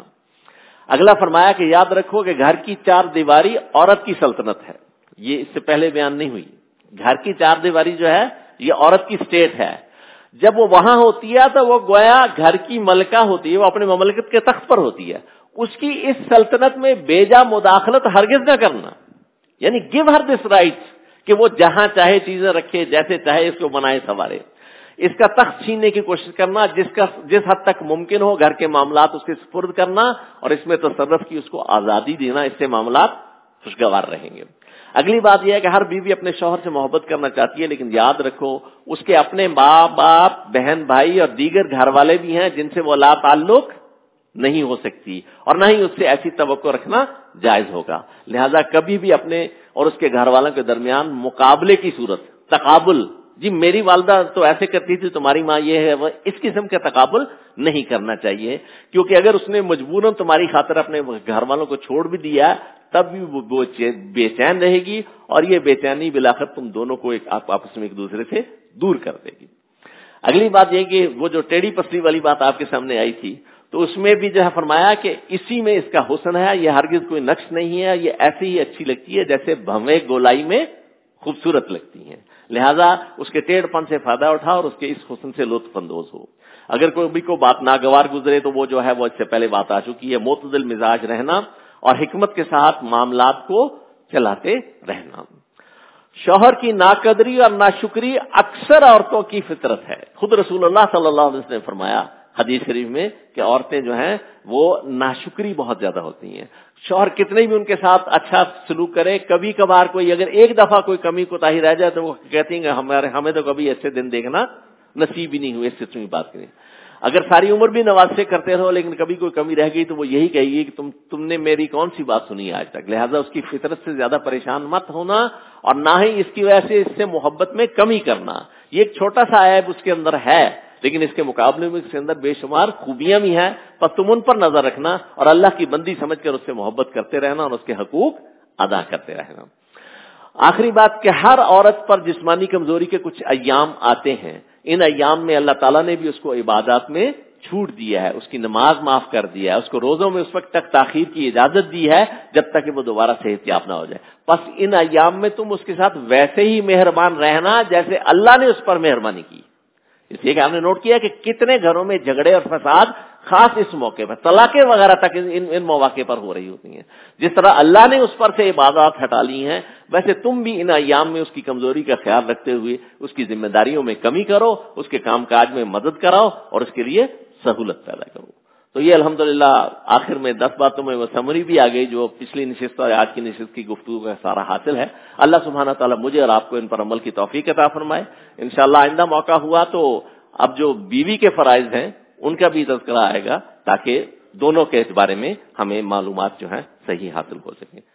A: اگلا فرمایا کہ یاد رکھو کہ گھر کی چار دیواری عورت کی سلطنت ہے، یہ اس سے پہلے بیان نہیں ہوئی۔ گھر کی چار دیواری جو ہے یہ عورت کی سٹیٹ ہے، جب وہ وہاں ہوتی ہے تو وہ گویا گھر کی ملکہ ہوتی ہے، وہ اپنے مملکت کے تخت پر ہوتی ہے، اس کی اس سلطنت میں بیجا مداخلت ہرگز نہ کرنا، یعنی گیو ہر دس رائٹس کہ وہ جہاں چاہے چیزیں رکھے، جیسے چاہے اس کو بنائے سنوارے، اس کا تخت چھیننے کی کوشش کرنا، جس کا جس حد تک ممکن ہو گھر کے معاملات اس کے سپرد کرنا اور اس میں تصرف کی اس کو آزادی دینا، اس سے معاملات خوشگوار رہیں گے۔ اگلی بات یہ ہے کہ ہر بیوی اپنے شوہر سے محبت کرنا چاہتی ہے، لیکن یاد رکھو اس کے اپنے ماں باپ، بہن بھائی اور دیگر گھر والے بھی ہیں جن سے وہ لا تعلق نہیں ہو سکتی، اور نہ ہی اس سے ایسی توقع رکھنا جائز ہوگا، لہذا کبھی بھی اپنے اور اس کے گھر والوں کے درمیان مقابلے کی صورت، تقابل، جی میری والدہ تو ایسے کرتی تھی تمہاری ماں یہ ہے وہ، اس قسم کا تقابل نہیں کرنا چاہیے، کیونکہ اگر اس نے مجبوراً تمہاری خاطر اپنے گھر والوں کو چھوڑ بھی دیا تب بھی وہ بے چین رہے گی، اور یہ بے چینی بلاخر تم دونوں کو ایک آپس میں ایک دوسرے سے دور کر دے گی۔ اگلی بات یہ کہ وہ جو ٹیڑھی پسلی والی بات آپ کے سامنے آئی تھی تو اس میں بھی جو ہے فرمایا کہ اسی میں اس کا حسن ہے، یہ ہرگز کوئی نقص نہیں ہے، یہ ایسی ہی اچھی لگتی ہے جیسے بھویں گولائی میں خوبصورت لگتی ہیں، لہذا اس کے ٹیڑھ پن سے فائدہ اٹھا اور اس کے اس حسن سے لطف اندوز ہو۔ اگر کوئی بھی کو بات ناگوار گزرے تو وہ جو ہے وہ اس سے پہلے بات آ چکی ہے، معتدل مزاج رہنا اور حکمت کے ساتھ معاملات کو چلاتے رہنا۔ شوہر کی ناقدری اور ناشکری اکثر عورتوں کی فطرت ہے، خود رسول اللہ صلی اللہ علیہ وسلم نے فرمایا حدیث شریف میں کہ عورتیں جو ہیں وہ ناشکری بہت زیادہ ہوتی ہیں، شوہر کتنے بھی ان کے ساتھ اچھا سلوک کرے، کبھی کبھار کوئی اگر ایک دفعہ کوئی کمی کوتاہی رہ جائے تو وہ کہتی ہیں کہ ہمارے ہمیں تو کبھی ایسے دن دیکھنا نصیب ہی نہیں ہوئے، اس سے تم بات کریں۔ اگر ساری عمر بھی نوازشیں کرتے رہو لیکن کبھی کوئی کمی رہ گئی تو وہ یہی کہے گی کہ تم تم نے میری کون سی بات سنی آج تک، لہذا اس کی فطرت سے زیادہ پریشان مت ہونا اور نہ ہی اس کی وجہ سے اس سے محبت میں کمی کرنا، یہ ایک چھوٹا سا عیب اس کے اندر ہے لیکن اس کے مقابلے میں اس کے اندر بے شمار خوبیاں بھی ہیں، پر تم ان پر نظر رکھنا اور اللہ کی بندی سمجھ کر اس سے محبت کرتے رہنا اور اس کے حقوق ادا کرتے رہنا۔ آخری بات کہ ہر عورت پر جسمانی کمزوری کے کچھ ایام آتے ہیں، ان ایام میں اللہ تعالیٰ نے بھی اس کو عبادات میں چھوٹ دیا ہے، اس کی نماز معاف کر دیا ہے، اس کو روزوں میں اس وقت تک تاخیر کی اجازت دی ہے جب تک کہ وہ دوبارہ صحت یاب نہ ہو جائے، بس ان ایام میں تم اس کے ساتھ ویسے ہی مہربان رہنا جیسے اللہ نے اس پر مہربانی کی۔ اس لیے کہ ہم نے نوٹ کیا کہ کتنے گھروں میں جھگڑے اور فساد خاص اس موقع پر، طلاقیں وغیرہ تک ان ان مواقع پر ہو رہی ہوتی ہیں، جس طرح اللہ نے اس پر سے عبادات ہٹا لی ہیں ویسے تم بھی ان ایام میں اس کی کمزوری کا خیال رکھتے ہوئے اس کی ذمہ داریوں میں کمی کرو، اس کے کام کاج میں مدد کراؤ اور اس کے لیے سہولت پیدا کرو۔ تو یہ الحمدللہ آخر میں دس باتوں میں وہ سمری بھی آ گئی جو پچھلی نشست اور آج کی نشست کی گفتگو کا سارا حاصل ہے۔ اللہ سبحانہ تعالیٰ مجھے اور آپ کو ان پر عمل کی توفیق عطا فرمائے۔ انشاءاللہ آئندہ موقع ہوا تو اب جو بیوی کے فرائض ہیں ان کا بھی تذکرہ آئے گا تاکہ دونوں کے اس بارے میں ہمیں معلومات جو ہیں صحیح حاصل ہو سکیں.